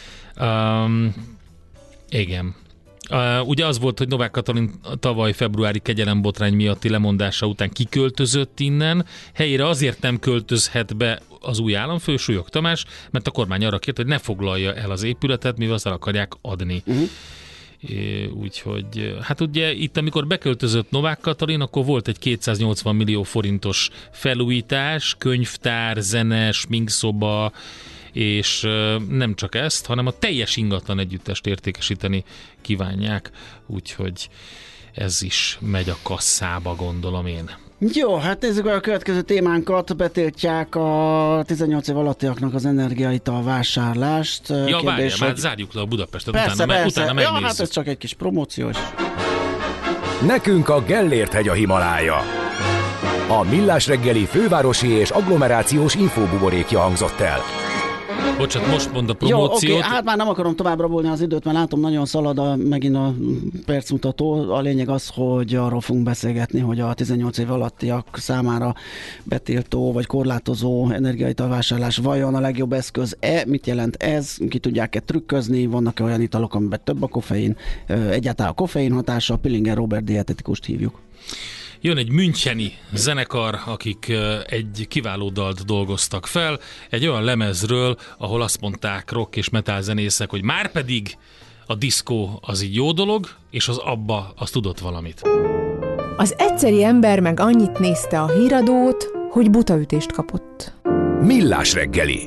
Um, igen. Uh, ugye az volt, hogy Novák Katalin tavaly februári kegyelembotrány miatti lemondása után kiköltözött innen, helyére azért nem költözhet be az új államfő, Súlyog Tamás, mert a kormány arra kért, hogy ne foglalja el az épületet, mivel azt el akarják adni. Uh-huh. É, úgyhogy, hát ugye itt, amikor beköltözött Novák Katalin, akkor volt egy kétszáznyolcvan millió forintos felújítás, könyvtár, zene, sminkszoba, és nem csak ezt, hanem a teljes ingatlan együttest értékesíteni kívánják, úgyhogy ez is megy a kasszába, gondolom én. Jó, hát nézzük meg a következő témánkat. Betiltják a tizennyolc év alattiaknak az energiaital vásárlást. Ja, Kérdés, várjál, hogy... már zárjuk le a Budapestet, persze, utána, persze. utána Ja, megnézzük. hát ez csak egy kis promóciós. Nekünk a Gellért-hegy a Himalája. A Millás reggeli fővárosi és agglomerációs infóbuborékja hangzott el. Bocsánat, most mond a Jó, promóciót. oké, hát már nem akarom tovább rabolni az időt, mert látom, nagyon szalad a, megint a percmutató. A lényeg az, hogy arról fogunk beszélgetni, hogy a tizennyolc év alattiak számára betiltó vagy korlátozó energiaitalvásárlás vajon a legjobb eszköz-e? Mit jelent ez? Ki tudják-e trükközni? Vannak-e olyan italok, amiben több a koffein? Egyáltalán a koffein hatása? Pillinger Robert dietetikust hívjuk. Jön egy müncheni zenekar, akik egy kiváló dalt dolgoztak fel, egy olyan lemezről, ahol azt mondták rock és metal zenészek, hogy márpedig a diszkó az így jó dolog, és az abba az tudott valamit. Az egyszeri ember meg annyit nézte a híradót, hogy butaütést kapott. Millás reggeli.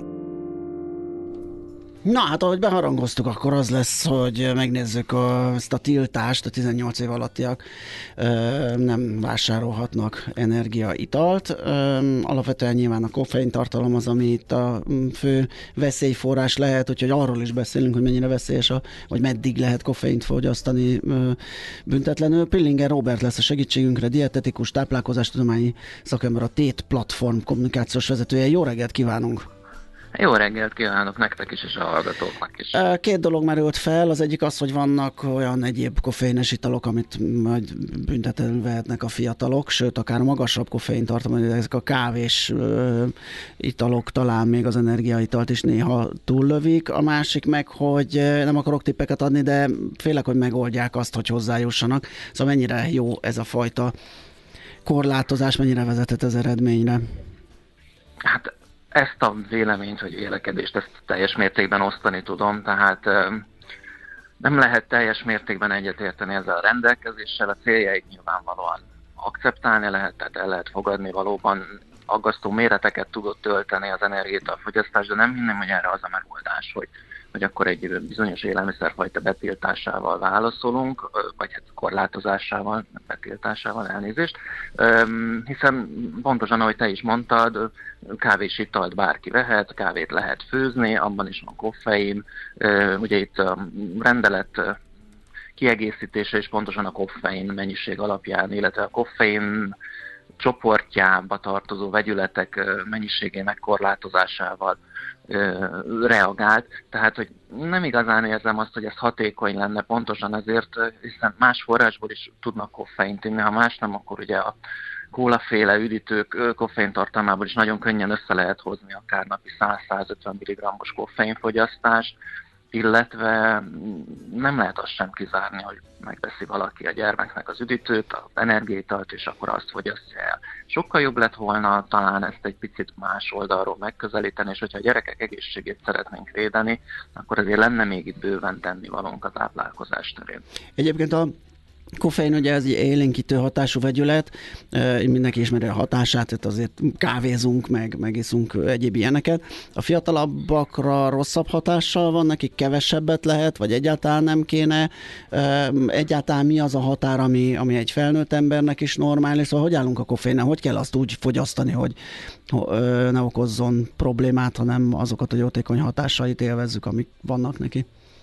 Na hát, ahogy beharangoztuk, akkor az lesz, hogy megnézzük a, ezt a tiltást, a tizennyolc év alattiak ö, nem vásárolhatnak energiaitalt. Ö, alapvetően nyilván a koffein tartalom az, ami itt a fő veszélyforrás lehet, úgyhogy arról is beszélünk, hogy mennyire veszélyes, a, vagy meddig lehet koffeint fogyasztani ö, büntetlenül. Pillinger Robert lesz a segítségünkre, dietetikus, táplálkozástudományi szakember, a Tét Platform kommunikációs vezetője. Jó reggelt kívánunk! Jó reggelt kívánok nektek is, és a hallgatóknak is. Két dolog merült fel, az egyik az, hogy vannak olyan egyéb koffeines italok, amit majd büntetlenül vehetnek a fiatalok, sőt, akár magasabb koffein tartalom, ezek a kávés ö, italok talán még az energiaitalt is néha túllövik. A másik meg, hogy nem akarok tippeket adni, de félek, hogy megoldják azt, hogy hozzájussanak. Szóval mennyire jó ez a fajta korlátozás, mennyire vezetett az eredményre? Hát ezt a véleményt, vagy vélekedést, ezt teljes mértékben osztani tudom, tehát nem lehet teljes mértékben egyetérteni ezzel a rendelkezéssel, a céljait nyilvánvalóan akceptálni lehet, tehát el lehet fogadni, valóban aggasztó méreteket tudott tölteni az energiaitalfogyasztás, de nem hinném, hogy erre az a megoldás, hogy, hogy akkor egy bizonyos élelmiszerfajta betiltásával válaszolunk, vagy hát korlátozásával, betiltásával, elnézést, hiszen pontosan, ahogy te is mondtad, kávés italt bárki vehet, kávét lehet főzni, abban is van koffein, ugye itt a rendelet kiegészítése is pontosan a koffein mennyiség alapján, illetve a koffein csoportjába tartozó vegyületek mennyiségének korlátozásával reagált. Tehát, hogy nem igazán érzem azt, hogy ez hatékony lenne pontosan ezért, hiszen más forrásból is tudnak koffeint inni, ha más nem, akkor ugye a kólaféle üdítők koffein tartalmából is nagyon könnyen össze lehet hozni akár napi száz-százötven milligrammos koffeinfogyasztást, illetve nem lehet azt sem kizárni, hogy megveszi valaki a gyermeknek az üdítőt, az energiaitalt, és akkor azt fogyasztja el. Sokkal jobb lett volna talán ezt egy picit más oldalról megközelíteni, és hogyha a gyerekek egészségét szeretnénk védeni, akkor azért lenne még itt bőven tennivalónk a táplálkozás terén. Egyébként a koffein ugye ez egy élénkítő hatású vegyület, mindenki ismeri a hatását, tehát azért kávézunk, meg, meg iszunk egyéb ilyeneket. A fiatalabbakra rosszabb hatással van, nekik kevesebbet lehet, vagy egyáltalán nem kéne? Egyáltalán mi az a határ, ami, ami egy felnőtt embernek is normális? Szóval hogy állunk a koffeinnel? Hogy kell azt úgy fogyasztani, hogy ne okozzon problémát, hanem azokat a jótékony hatásait élvezzük, amik vannak neki?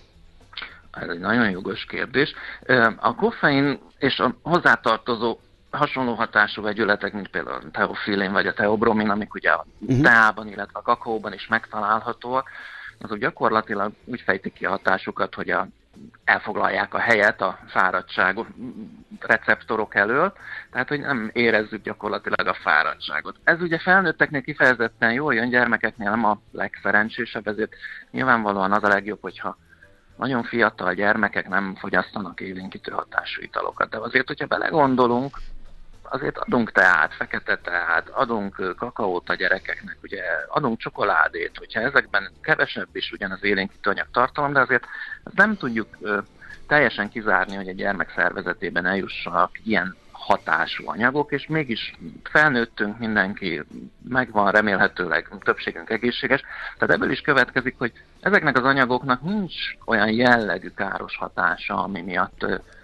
Ez egy nagyon jogos kérdés. A koffein és a hozzátartozó hasonló hatású vegyületek, mint például a teofilin vagy a teobromin, amik ugye a teában, illetve a kakaóban is megtalálhatóak, azok gyakorlatilag úgy fejtik ki a hatásukat, hogy a, elfoglalják a helyet a fáradtság receptorok elől, tehát hogy nem érezzük gyakorlatilag a fáradtságot. Ez ugye felnőtteknél kifejezetten jól jön, gyermekeknél nem a legszerencsésebb, ezért nyilvánvalóan az a legjobb, hogyha nagyon fiatal gyermekek nem fogyasztanak élénkítő hatású italokat, de azért, hogyha belegondolunk, azért adunk teát, fekete teát, adunk kakaót a gyerekeknek, ugye adunk csokoládét, hogyha ezekben kevesebb is ugyanaz élénkítő anyag tartalom, de azért nem tudjuk ö, teljesen kizárni, hogy a gyermek szervezetében eljussanak ilyen hatású anyagok, és mégis felnőttünk, mindenki megvan, remélhetőleg többségünk egészséges. Tehát ebből is következik, hogy ezeknek az anyagoknak nincs olyan jellegű káros hatása, ami miatt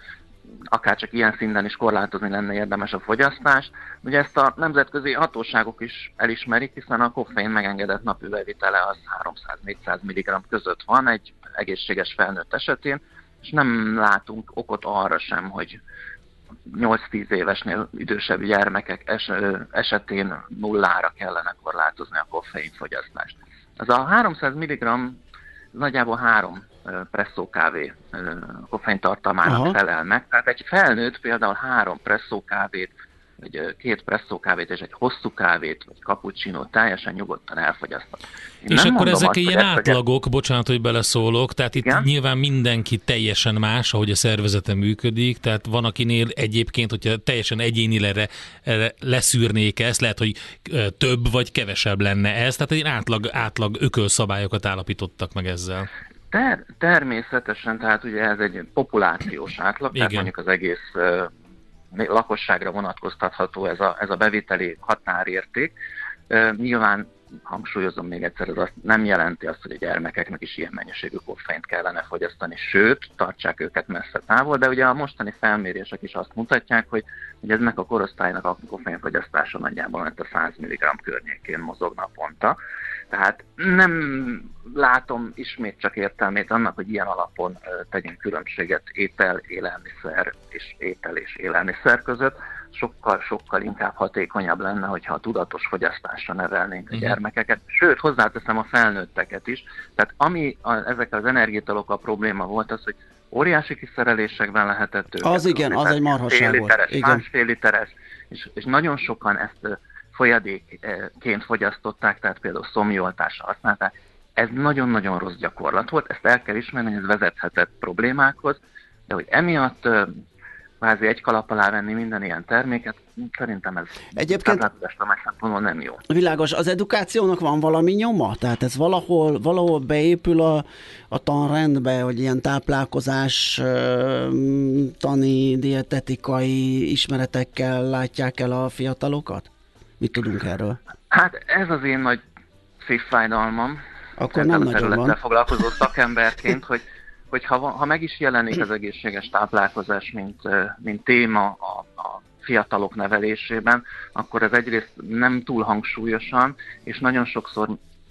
akár csak ilyen szinten is korlátozni lenne érdemes a fogyasztást. Ugye ezt a nemzetközi hatóságok is elismerik, hiszen a koffein megengedett napi bevitele az háromszáz-négyszáz milligramm között van egy egészséges felnőtt esetén, és nem látunk okot arra sem, hogy nyolc-tíz évesnél idősebb gyermekek es- esetén nullára kellene korlátozni a koffeinfogyasztást. Ez a háromszáz milligramm nagyjából három presszó kávé koffein tartalmának felel meg. Tehát egy felnőtt például három presszó kávét, vagy két presszó kávét és egy hosszú kávét, vagy cappuccinót teljesen nyugodtan elfogyasztott. Én és akkor ezek azt, ilyen átlagok, egy... bocsánat, hogy beleszólok, tehát itt igen? Nyilván mindenki teljesen más, ahogy a szervezete működik, tehát van akinél egyébként, hogyha teljesen egyénileg leszűrnék ezt, lehet, hogy több vagy kevesebb lenne ez, tehát egy átlag, átlag ökölszabályokat állapítottak meg ezzel. Ter- természetesen, tehát ugye ez egy populációs átlag, igen. Tehát mondjuk az egész uh, lakosságra vonatkoztatható ez a, ez a beviteli határérték. Uh, nyilván, hangsúlyozom még egyszer, ez azt nem jelenti azt, hogy a gyermekeknek is ilyen mennyiségű koffeint kellene fogyasztani, sőt, tartsák őket messze távol, de ugye a mostani felmérések is azt mutatják, hogy, hogy eznek a korosztálynak a koffeinfogyasztása nagyjából a száz milligramm környékén mozog naponta. Tehát nem látom ismét csak értelmét annak, hogy ilyen alapon tegyünk különbséget étel, élelmiszer és étel és élelmiszer között. Sokkal-sokkal inkább hatékonyabb lenne, hogyha a tudatos fogyasztásra nevelnénk a gyermekeket. Sőt, hozzáteszem a felnőtteket is. Tehát ami a, ezekkel az energiatalokkal probléma volt, az, hogy óriási kiszerelésekben lehetett őket. Az igen, az egy marhaság volt. Literes, másfél literes, és, és nagyon sokan ezt folyadékként fogyasztották, tehát például szomjoltásra használták. Ez nagyon-nagyon rossz gyakorlat volt, ezt el kell ismerni, hogy ez vezethetett problémákhoz, de hogy emiatt kvázi egy kalap alá venni minden ilyen terméket, szerintem ez táplálkozásra szempontból nem jó. Világos, az edukációnak van valami nyoma? Tehát ez valahol, valahol beépül a, a tanrendbe, hogy ilyen táplálkozás, tani, dietetikai ismeretekkel látják el a fiatalokat? Mit tudunk erről? Hát ez az én nagy szívfájdalmam. Akkor nem nagyon van. Foglalkozó szakemberként, hogy, hogy ha, ha meg is jelenik az egészséges táplálkozás, mint, mint téma a, a fiatalok nevelésében, akkor ez egyrészt nem túl hangsúlyosan, és nagyon sokszor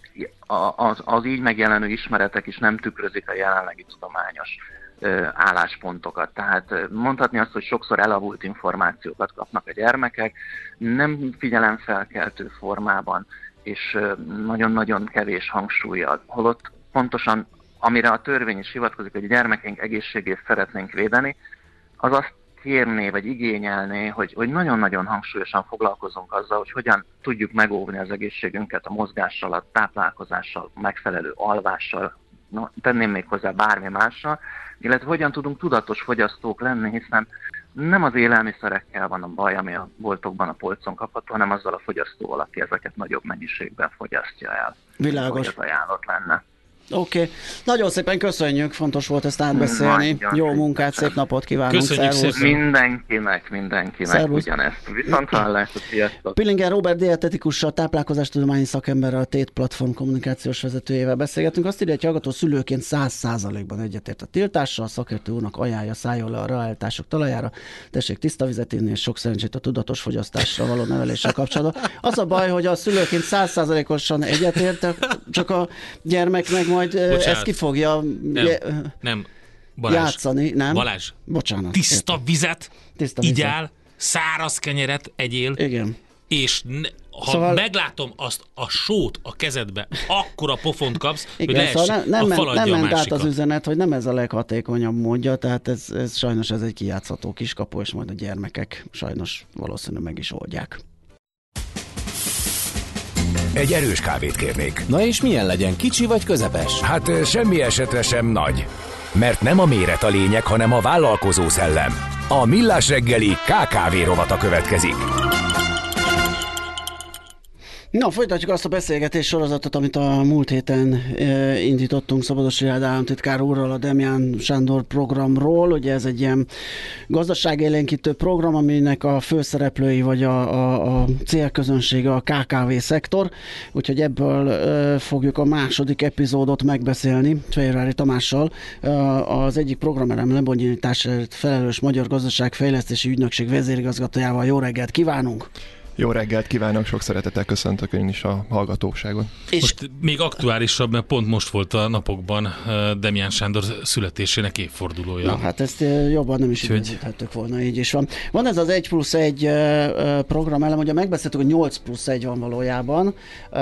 az, az így megjelenő ismeretek is nem tükrözik a jelenlegi tudományos álláspontokat. Tehát mondhatni azt, hogy sokszor elavult információkat kapnak a gyermekek, nem figyelemfelkeltő formában, és nagyon-nagyon kevés hangsúllyal. Holott pontosan, amire a törvény is hivatkozik, hogy a gyermekeink egészségét szeretnénk védeni, az azt kérné, vagy igényelné, hogy, hogy nagyon-nagyon hangsúlyosan foglalkozunk azzal, hogy hogyan tudjuk megóvni az egészségünket a mozgással, a táplálkozással, megfelelő alvással, no, tenném még hozzá bármi mással, illetve hogyan tudunk tudatos fogyasztók lenni, hiszen nem az élelmiszerekkel van a baj, ami a boltokban, a polcon kapható, hanem azzal a fogyasztóval, aki ezeket nagyobb mennyiségben fogyasztja el. Világos. Hogy az ajánlott lenne. Oké. Okay. Nagyon szépen köszönjük, fontos volt ezt átbeszélni. Nagyon jó munkát, szép napot kívánunk. Köszönjük szépen. Mindenkinek, mindenkinek Szervusz. Ugyanezt. Viszonthallásra, sziasztok. Pillinger Róbert dietetikussal, táplálkozástudományi szakemberrel, a Tét Platform kommunikációs vezetőjével beszélgetünk. Azt írja, hogy hallgató szülőként száz százalékban egyetért a tiltással, a szakértő úrnak ajánlja, szálljon le a realitások talajára, tessék tiszta vizet inni, és sok szerencsét a tudatos fogyasztásra való neveléssel kapcsolatban. Az a baj, hogy a szülőként száz százalékosan egyetért, csak a gyermek meg majd Bocsánat. Ezt ki fogja nem, nem. Balázs, játszani, nem? Balázs, Bocsánat. Tiszta értem. vizet tiszta igyál, vizet. Száraz kenyeret egyél, igen. És ne, ha szóval... meglátom azt a sót a kezedbe, akkor a pofont kapsz, igen, hogy leess szóval nem, a nem, faladja nem a ment másikat. át az üzenet, hogy nem ez a leghatékonyabb módja, tehát ez, ez sajnos ez egy kijátszható kiskapu, és majd a gyermekek sajnos valószínűleg meg is oldják. Egy erős kávét kérnék. Na és milyen legyen, kicsi vagy közepes? Hát semmi esetre sem nagy. Mert nem a méret a lényeg, hanem a vállalkozó szellem. A Millás reggeli ká ká vé rovata következik. Na, folytatjuk azt a beszélgetés sorozatot, amit a múlt héten e, indítottunk Szabados Rihád államtitkár úrral a Demján Sándor programról. Ugye ez egy ilyen gazdaságélénkítő program, aminek a főszereplői vagy a, a, a célközönsége a ká ká vé szektor, úgyhogy ebből e, fogjuk a második epizódot megbeszélni Fehérvári Tamással, e, az egyik programelem lebonyolításért felelős Magyar Gazdaságfejlesztési Ügynökség vezérigazgatójával. Jó reggelt kívánunk! Jó reggelt kívánok, sok szeretettel köszöntök én is a hallgatóságon. És most még aktuálisabb, mert pont most volt a napokban Demján Sándor születésének évfordulója. Na hát ezt jobban nem is időzíthettük volna, így is van. Van ez az egy plusz egy programelem, ugye megbeszéltük, hogy nyolc plusz egy van valójában.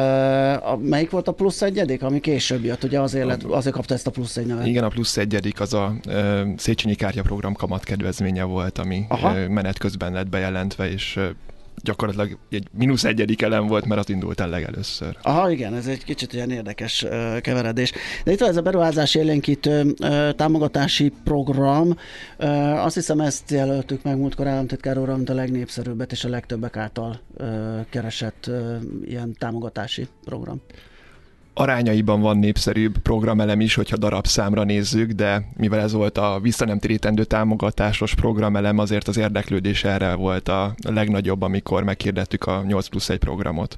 Melyik volt a plusz egyedik, ami később jött? Ugye azért, lett, azért kapta ezt a plusz egy nevet. Igen, a plusz egyedik az a Széchenyi kártyaprogram kamatkedvezménye volt, ami Aha. menet közben lett bejelentve, és gyakorlatilag egy mínusz egyedik elem volt, mert az indult el legelőször. Aha, igen, ez egy kicsit ilyen érdekes uh, keveredés. De itt van ez a beruházás élénkítő uh, támogatási program. Uh, azt hiszem, ezt jelöltük meg múltkor államtitkár úrral, mint a legnépszerűbbet és a legtöbbek által uh, keresett uh, ilyen támogatási program. Arányaiban van népszerűbb programelem is, hogyha darabszámra nézzük, de mivel ez volt a visszanemtérítendő támogatásos programelem, azért az érdeklődés erre volt a legnagyobb, amikor meghirdettük a nyolc plusz egy programot.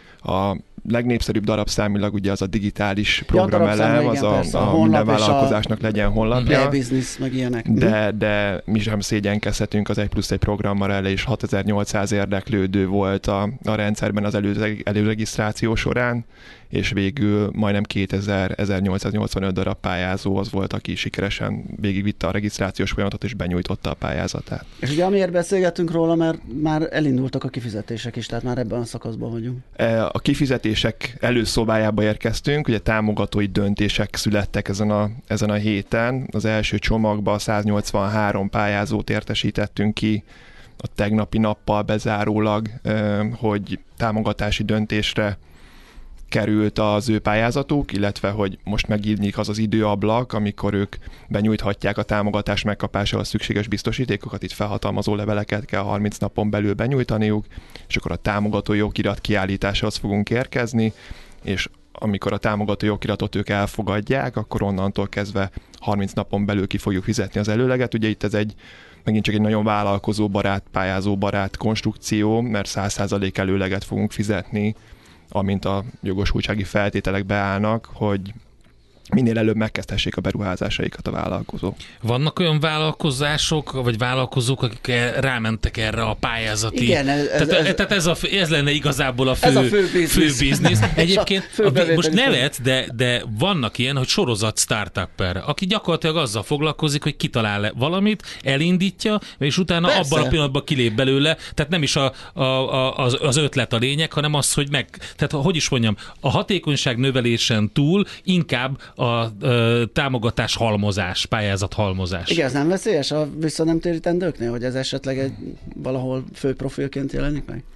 A legnépszerűbb darabszámilag ugye az a digitális programelem, ja, az a, persze, a, a minden vállalkozásnak a... legyen honlapja. E-business, meg ilyenek. De, de mi sem szégyenkezhetünk, az egy plusz egy programmal ele, és hatezer-nyolcszáz érdeklődő volt a, a rendszerben az elő, előregisztráció során, és végül majdnem kétezer, ezernyolcszáznyolcvanöt darab pályázó az volt, aki sikeresen végigvitte a regisztrációs folyamatot és benyújtotta a pályázatát. És ugye amiért beszélgetünk róla, mert már elindultak a kifizetések is, tehát már ebben a szakaszban vagyunk. A kifizetések előszobájába érkeztünk, ugye támogatói döntések születtek ezen a, ezen a héten. Az első csomagban száznyolcvanhárom pályázót értesítettünk ki a tegnapi nappal bezárólag, hogy támogatási döntésre került az ő pályázatuk, illetve hogy most megnyílik az az időablak, amikor ők benyújthatják a támogatás megkapásához szükséges biztosítékokat, itt felhatalmazó leveleket kell harminc napon belül benyújtaniuk, és akkor a támogatói okirat kiállításához fogunk érkezni, és amikor a támogatói okiratot ők elfogadják, akkor onnantól kezdve harminc napon belül ki fogjuk fizetni az előleget. Ugye itt ez egy megint csak egy nagyon vállalkozóbarát, pályázóbarát konstrukció, mert száz százalék előleget fogunk fizetni, amint a jogosultsági feltételek beállnak, hogy minél előbb megkezdhessék a beruházásaikat a vállalkozók. Vannak olyan vállalkozások, vagy vállalkozók, akik rámentek erre a pályázati... Igen, ez, tehát, ez, tehát ez, a, ez lenne igazából a fő, ez a fő biznisz. Fő biznisz. Egyébként fő a, most nevet, de, de vannak ilyen, hogy sorozat startupper, aki gyakorlatilag azzal foglalkozik, hogy kitalál valamit, elindítja, és utána Persze. abban a pillanatban kilép belőle. Tehát nem is a, a, a, az, az ötlet a lényeg, hanem az, hogy meg... Tehát hogy is mondjam, a hatékonyság növelésen túl inkább a ö, támogatás halmozás, pályázat halmozás. Igen, ez nem veszélyes a visszanemtérítendőknél, hogy ez esetleg egy valahol fő profilként jelenik meg?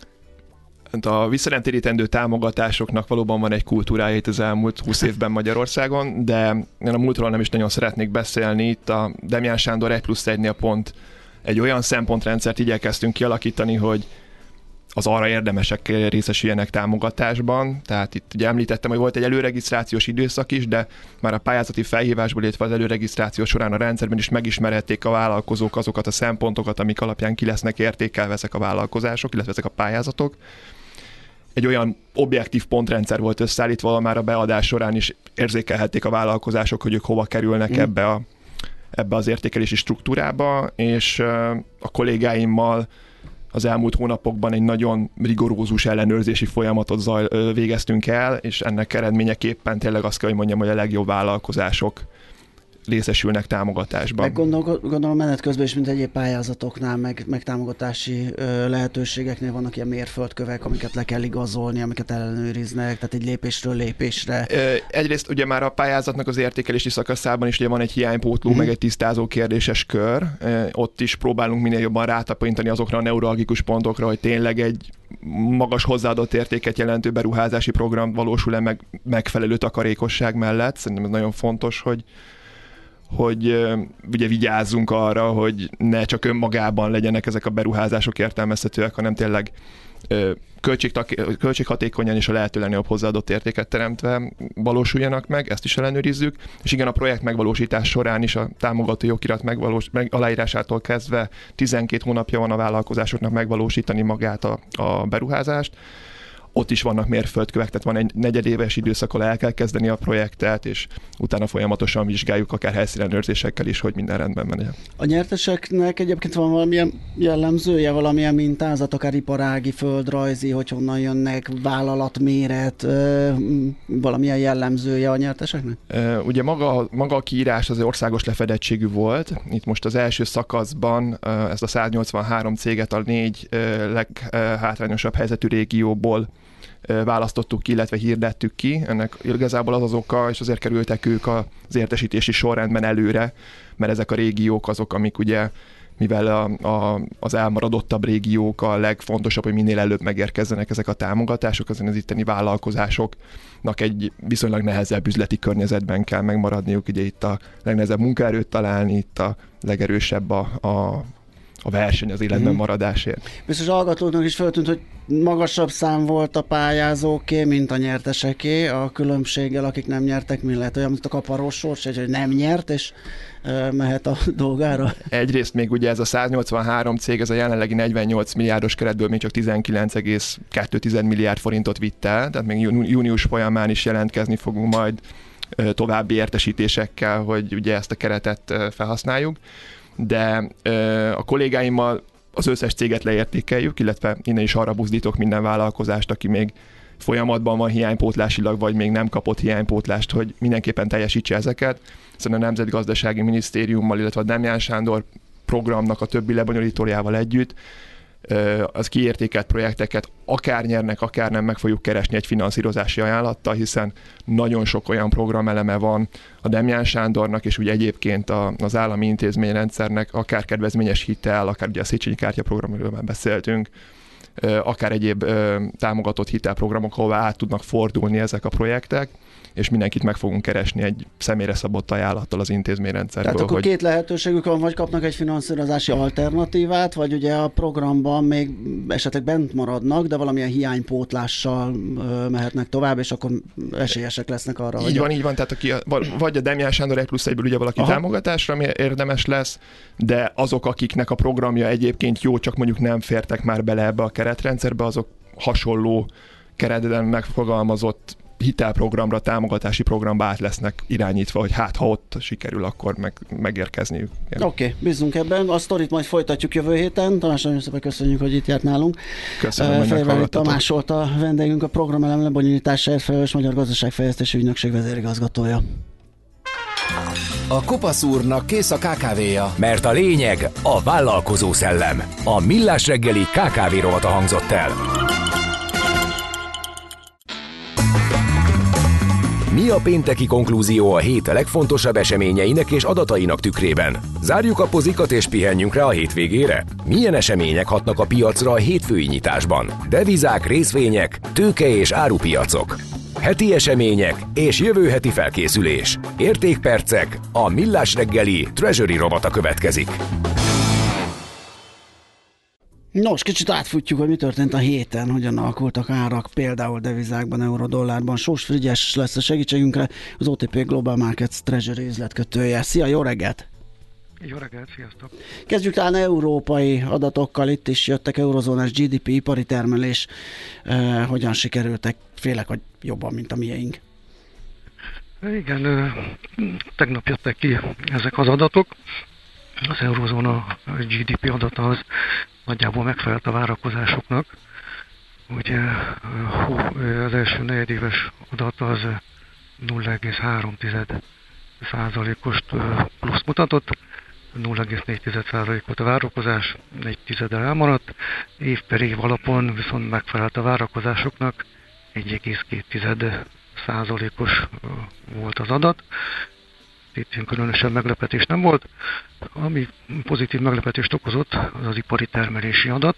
A visszanemtérítendő támogatásoknak valóban van egy kultúrája itt az elmúlt húsz évben Magyarországon, de én a múltról nem is nagyon szeretnék beszélni. Itt a Demján Sándor egy plusz egynél pont egy olyan szempontrendszert igyekeztünk kialakítani, hogy az arra érdemesek részesüljenek támogatásban. Tehát itt ugye említettem, hogy volt egy előregisztrációs időszak is, de már a pályázati felhívásból, illetve az előregisztráció során a rendszerben is megismerhették a vállalkozók azokat a szempontokat, amik alapján ki lesznek értékelve ezek a vállalkozások, illetve ezek a pályázatok. Egy olyan objektív pontrendszer volt összeállítva, már a beadás során is érzékelhették a vállalkozások, hogy ők hova kerülnek mm. ebbe, a, ebbe az értékelési struktúrába, és a kollégáimmal az elmúlt hónapokban egy nagyon rigorózus ellenőrzési folyamatot zaj, végeztünk el, és ennek eredményeképpen tényleg azt kell, hogy mondjam, hogy a legjobb vállalkozások részesülnek támogatásban. Meg gondol, gondolom menet közben is, mint egyéb pályázatoknál, meg, meg támogatási ö, lehetőségeknél vannak ilyen mérföldkövek, amiket le kell igazolni, amiket ellenőriznek, tehát egy lépésről lépésre. Egyrészt ugye már a pályázatnak az értékelési szakaszában is ugye van egy hiánypótló, hmm. meg egy tisztázó kérdéses kör. Ott is próbálunk minél jobban rátapintani azokra a neuralgikus pontokra, hogy tényleg egy magas hozzáadott értéket jelentő beruházási program valósul-e meg megfelelő takarékosság mellett. Szerintem ez nagyon fontos, hogy hogy ugye vigyázzunk arra, hogy ne csak önmagában legyenek ezek a beruházások értelmezhetőek, hanem tényleg költséghatékonyan és a lehető legnagyobb hozzáadott értéket teremtve valósuljanak meg, ezt is ellenőrizzük, és igen, a projekt megvalósítás során is a támogató jogirat megvalós, meg, aláírásától kezdve tizenkét hónapja van a vállalkozásoknak megvalósítani magát a, a beruházást. Ott is vannak mérföldkövek, tehát van egy negyedéves időszak, ahol el kell kezdeni a projektet, és utána folyamatosan vizsgáljuk, akár helyszínellenőrzésekkel is, hogy minden rendben menjen. A nyerteseknek egyébként van valamilyen jellemzője, valamilyen mintázat, akár iparági, földrajzi, hogy honnan jönnek, vállalatméret, valamilyen jellemzője a nyerteseknek? Ugye maga, maga a kiírás az országos lefedettségű volt. Itt most az első szakaszban ezt a száznyolcvanhárom céget a négy leghátrányosabb helyzetű régióból választottuk ki, illetve hirdettük ki. Ennek igazából az az oka, és azért kerültek ők az értesítési sorrendben előre, mert ezek a régiók azok, amik ugye, mivel a, a, az elmaradottabb régiók a legfontosabb, hogy minél előbb megérkezzenek ezek a támogatások, azon az itteni vállalkozásoknak egy viszonylag nehezebb üzleti környezetben kell megmaradniuk. Ugye itt a legnehezebb munkaerőt találni, itt a legerősebb a, a a verseny az életben maradásért. Biztos hallgatóknak is feltűnt, hogy magasabb szám volt a pályázóké, mint a nyerteseké. A különbséggel, akik nem nyertek, mi lehet olyan, mint a kaparós sors, hogy nem nyert, és uh, mehet a dolgára? Egyrészt még ugye ez a száznyolcvanhárom cég, ez a jelenlegi negyvennyolc milliárdos keretből még csak tizenkilenc egész kettő milliárd forintot vitt el, tehát még június folyamán is jelentkezni fogunk majd uh, további értesítésekkel, hogy ugye ezt a keretet uh, felhasználjuk. De ö, a kollégáimmal az összes céget leértékeljük, illetve innen is arra buzdítok minden vállalkozást, aki még folyamatban van hiánypótlásilag, vagy még nem kapott hiánypótlást, hogy mindenképpen teljesítse ezeket. Hiszen a Nemzetgazdasági Minisztériummal, illetve a Demján Sándor programnak a többi lebonyolítójával együtt az kiértékelt projekteket akár nyernek, akár nem, meg fogjuk keresni egy finanszírozási ajánlattal, hiszen nagyon sok olyan programeleme van a Demján Sándornak, és ugye egyébként a, az állami intézményrendszernek, akár kedvezményes hitel, akár ugye a Széchenyi kártyaprogramról már beszéltünk, akár egyéb támogatott hitelprogramok, ahová át tudnak fordulni ezek a projektek, és mindenkit meg fogunk keresni egy személyre szabott ajánlattal az intézményrendszerből. Tehát akkor hogy... két lehetőségük van, vagy kapnak egy finanszírozási alternatívát, vagy ugye a programban még esetleg bent maradnak, de valamilyen hiánypótlással ö, mehetnek tovább, és akkor esélyesek lesznek arra. Így hogy van, a... így van, tehát aki a, vagy a Demján Sándor egy plusz egyből ugye valaki Aha. támogatásra érdemes lesz, de azok, akiknek a programja egyébként jó, csak mondjuk nem fértek már bele ebbe a keretrendszerbe, azok hasonló keretben megfogalmazott hitelprogramra, támogatási programba át lesznek irányítva, hogy hát, ha ott sikerül, akkor meg, megérkezniük. Oké, okay, bízzunk ebben. A sztorit majd folytatjuk jövő héten. Tamás, nagyon szépen köszönjük, hogy itt járt nálunk. Köszönöm, hogy meghallgattatok. Tamás volt a vendégünk, a programelem lebonyolításáért felelős Magyar Gazdaságfejlesztési Ügynökség vezérigazgatója. A Kopasz úrnak kész a ká ká véja, mert a lényeg a vállalkozó szellem. A Millás reggeli ká ká vé rovata hangzott el. Mi a pénteki konklúzió a hét legfontosabb eseményeinek és adatainak tükrében? Zárjuk a pozikat és pihenjünk rá a hétvégére? Milyen események hatnak a piacra a hétfői nyitásban? Devizák, részvények, tőke és árupiacok. Heti események és jövő heti felkészülés. Értékpercek, a Millás reggeli Treasury rovata következik. Nos, kicsit átfutjuk, hogy mi történt a héten, hogyan alakultak árak, például devizákban, euró-dollárban. Sós Frigyes lesz a segítségünkre, az o té pé Global Markets Treasury üzletkötője. Szia, jó reggelt! Jó reggelt, sziasztok! Kezdjük talán európai adatokkal, itt is jöttek eurozónás gé dé pé, ipari termelés, eh, hogyan sikerültek, félek, hogy jobban, mint a miénk. Igen, tegnap jöttek ki ezek az adatok. Az eurozóna gé dé pé adata az nagyjából megfelelt a várakozásoknak. Ugye az első negyedéves adat az nulla egész három százalékos plusz mutatott, nulla egész négy százalék volt a várakozás, egy tizeddel elmaradt, év per év alapon viszont megfelelt a várakozásoknak, egy egész két százalékos volt az adat. Itt különösebb meglepetés nem volt. Ami pozitív meglepetést okozott, az az ipari termelési adat.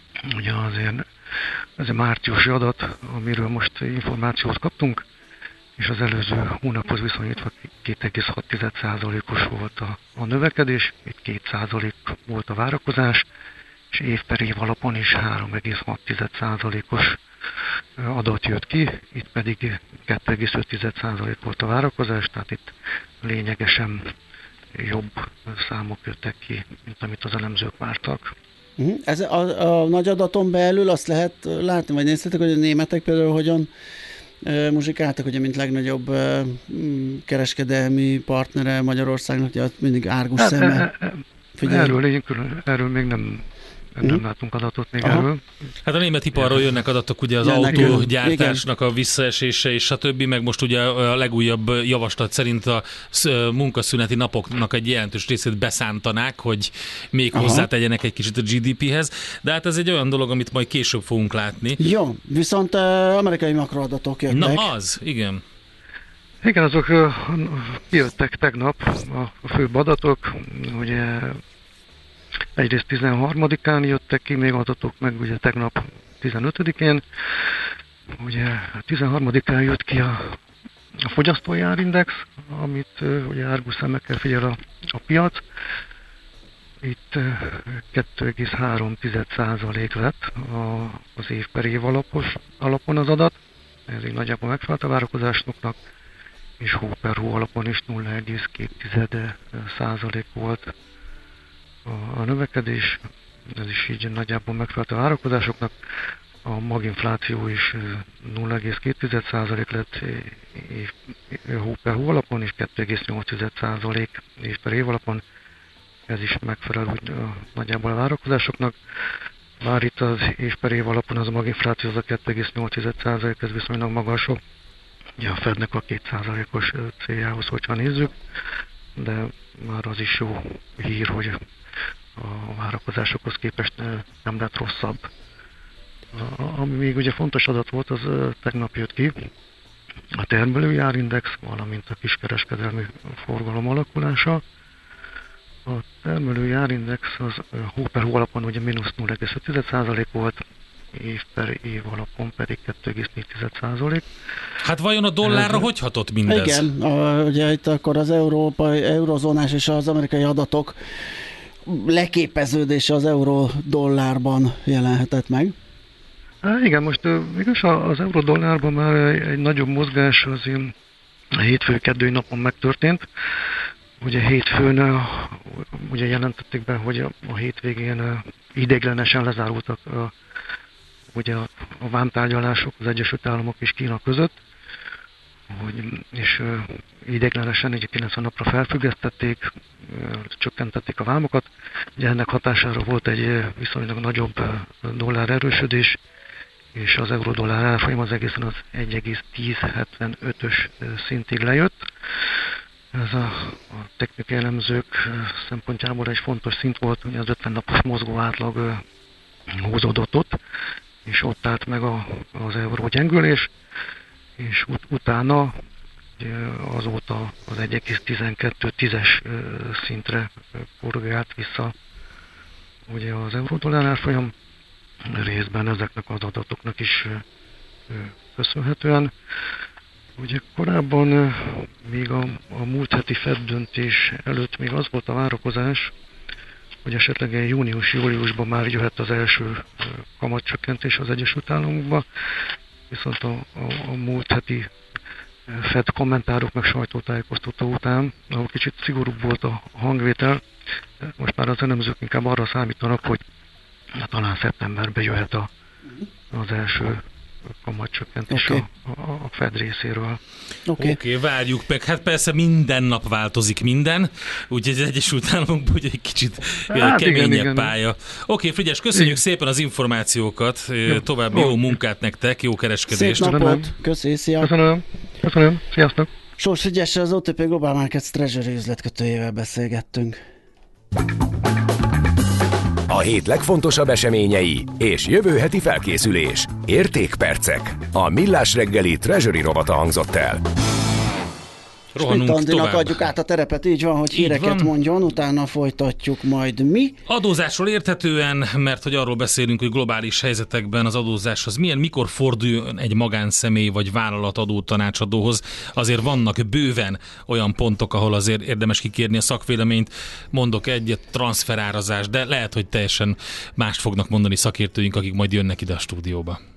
Ugye azért ez a márciusi adat, amiről most információt kaptunk, és az előző hónaphoz viszonyítva két egész hat százalékos volt a, a növekedés, itt két százalék volt a várakozás, és év per év alapon is három egész hat százalékos adat jött ki, itt pedig kettő egész öt százalék volt a várakozás, tehát itt lényegesen jobb számok jöttek ki, mint amit az elemzők vártak. Ez a, a nagy adaton belül azt lehet látni, vagy néztétek, hogy a németek például hogyan e, muzsikáltak, ugye mint legnagyobb e, kereskedelmi partnere Magyarországnak, ugye mindig árgus hát, szemmel. E, e, erről, én külön, erről még nem nem hmm. látunk adatot még Aha. erről. Hát a német iparról jönnek adatok, ugye az jönnek autógyártásnak a visszaesése és stb. Meg most ugye a legújabb javaslat szerint a munkaszüneti napoknak egy jelentős részét beszántanák, hogy még Aha. hozzátegyenek egy kicsit a gé dé péhez. De hát ez egy olyan dolog, amit majd később fogunk látni. Jó, viszont uh, amerikai makroadatok jöttek. Na az, igen. Igen, azok uh, kijöttek tegnap a főbb adatok, ugye egyrészt tizenharmadikán jöttek ki még adatok, meg ugye tegnap tizenötödikén. Ugye tizenharmadikán jött ki a, a fogyasztói árindex, amit uh, ugye árgus szemekkel figyel a, a piac. Itt uh, kettő egész három százalék lett a, az év per év alapos, alapon az adat. Ez így nagyjából megfelelt a várakozásoknak, és hó per hó alapon is nulla egész két százalék volt a, a növekedés. Ez is így nagyjából megfelelt a várakozásoknak. A maginfláció is nulla egész két százalék lett év, hó per hó alapon, és kettő egész nyolc százalék év per év alapon. Ez is megfelel úgy a, nagyjából a várakozásoknak. Bár itt az év per év alapon az a maginfláció az a kettő egész nyolc százalék, ez viszonylag magasabb. Ja, a Fednek a két százalékos céljához, hogyha nézzük, de már az is jó hír, hogy a várakozásokhoz képest nem lett rosszabb. Ami még ugye fontos adat volt, az tegnap jött ki, a termelői árindex, valamint a kiskereskedelmi forgalom alakulása. A termelői árindex az hó per hó alapon ugye mínusz nulla egész öt százalék volt, év per év alapon pedig kettő egész négy százalék. Hát vajon a dollárra Ez, hogy hatott mindez? Igen, a, ugye itt akkor az európai, eurozónás és az amerikai adatok leképeződése az euró-dollárban jelenhetett meg. Há, igen, most igaz, az euró-dollárban már egy nagyobb mozgás az a hétfő-keddői napon megtörtént. Ugye hétfőn ugye jelentették be, hogy a hétvégén ideiglenesen lezárultak a, ugye a, a vámtárgyalások az Egyesült Államok és Kína között, hogy, és ideiglenesen egy kilencven napra felfüggesztették, csökkentették a vámokat. Ugye ennek hatására volt egy viszonylag nagyobb dollár erősödés, és az euró-dollár árfolyam az egészen az egy egész tíz hetvenötös szintig lejött. Ez a, a technikai elemzők szempontjából egy fontos szint volt, hogy az ötven napos mozgó átlag húzódott ott, és ott állt meg a, az euró gyengülés, és ut- utána azóta az egy egész tizenkettő tízes szintre korrigált vissza ugye az euró-dollár árfolyam, részben ezeknek az adatoknak is köszönhetően. Ugye korábban még a, a múlt heti Fed döntés előtt még az volt a várakozás, hogy esetleg június-júliusban már jöhet az első kamatcsökkentés az Egyesült Államokba, viszont a, a, a múlt heti Fed kommentárok meg sajtótájékoztató után, ahol kicsit szigorúbb volt a hangvétel, most már az elemzők inkább arra számítanak, hogy talán szeptemberben jöhet a, az első kamatcsökkentés okay. a, a Fed részéről. Oké, okay. okay, várjuk meg. Hát persze minden nap változik minden, úgyhogy az Egyesült Államokban egy kicsit hát keményebb igen, pálya. Oké, okay, Frigyes, köszönjük igen. szépen az információkat, jó. további jó. jó munkát nektek, jó kereskedést. Szép napot, köszi, szia. Köszönöm, köszönöm, sziasztok. Sós Frigyessel, az o té pé Global Markets Treasury üzletkötőjével beszélgettünk. A hét legfontosabb eseményei és jövő heti felkészülés. Értékpercek. A Millás reggeli Treasury rovata hangzott el. Rohanunk Andinak tovább. adjuk át a terepet, így van, hogy Így híreket van. mondjon, utána folytatjuk majd mi. Adózásról érthetően, mert hogy arról beszélünk, hogy globális helyzetekben az adózáshoz milyen, mikor fordul egy magánszemély vagy vállalat adótanácsadóhoz. Azért vannak bőven olyan pontok, ahol azért érdemes kikérni a szakvéleményt. Mondok egyet, transferárazás, de lehet, hogy teljesen mást fognak mondani szakértőink, akik majd jönnek ide a stúdióba.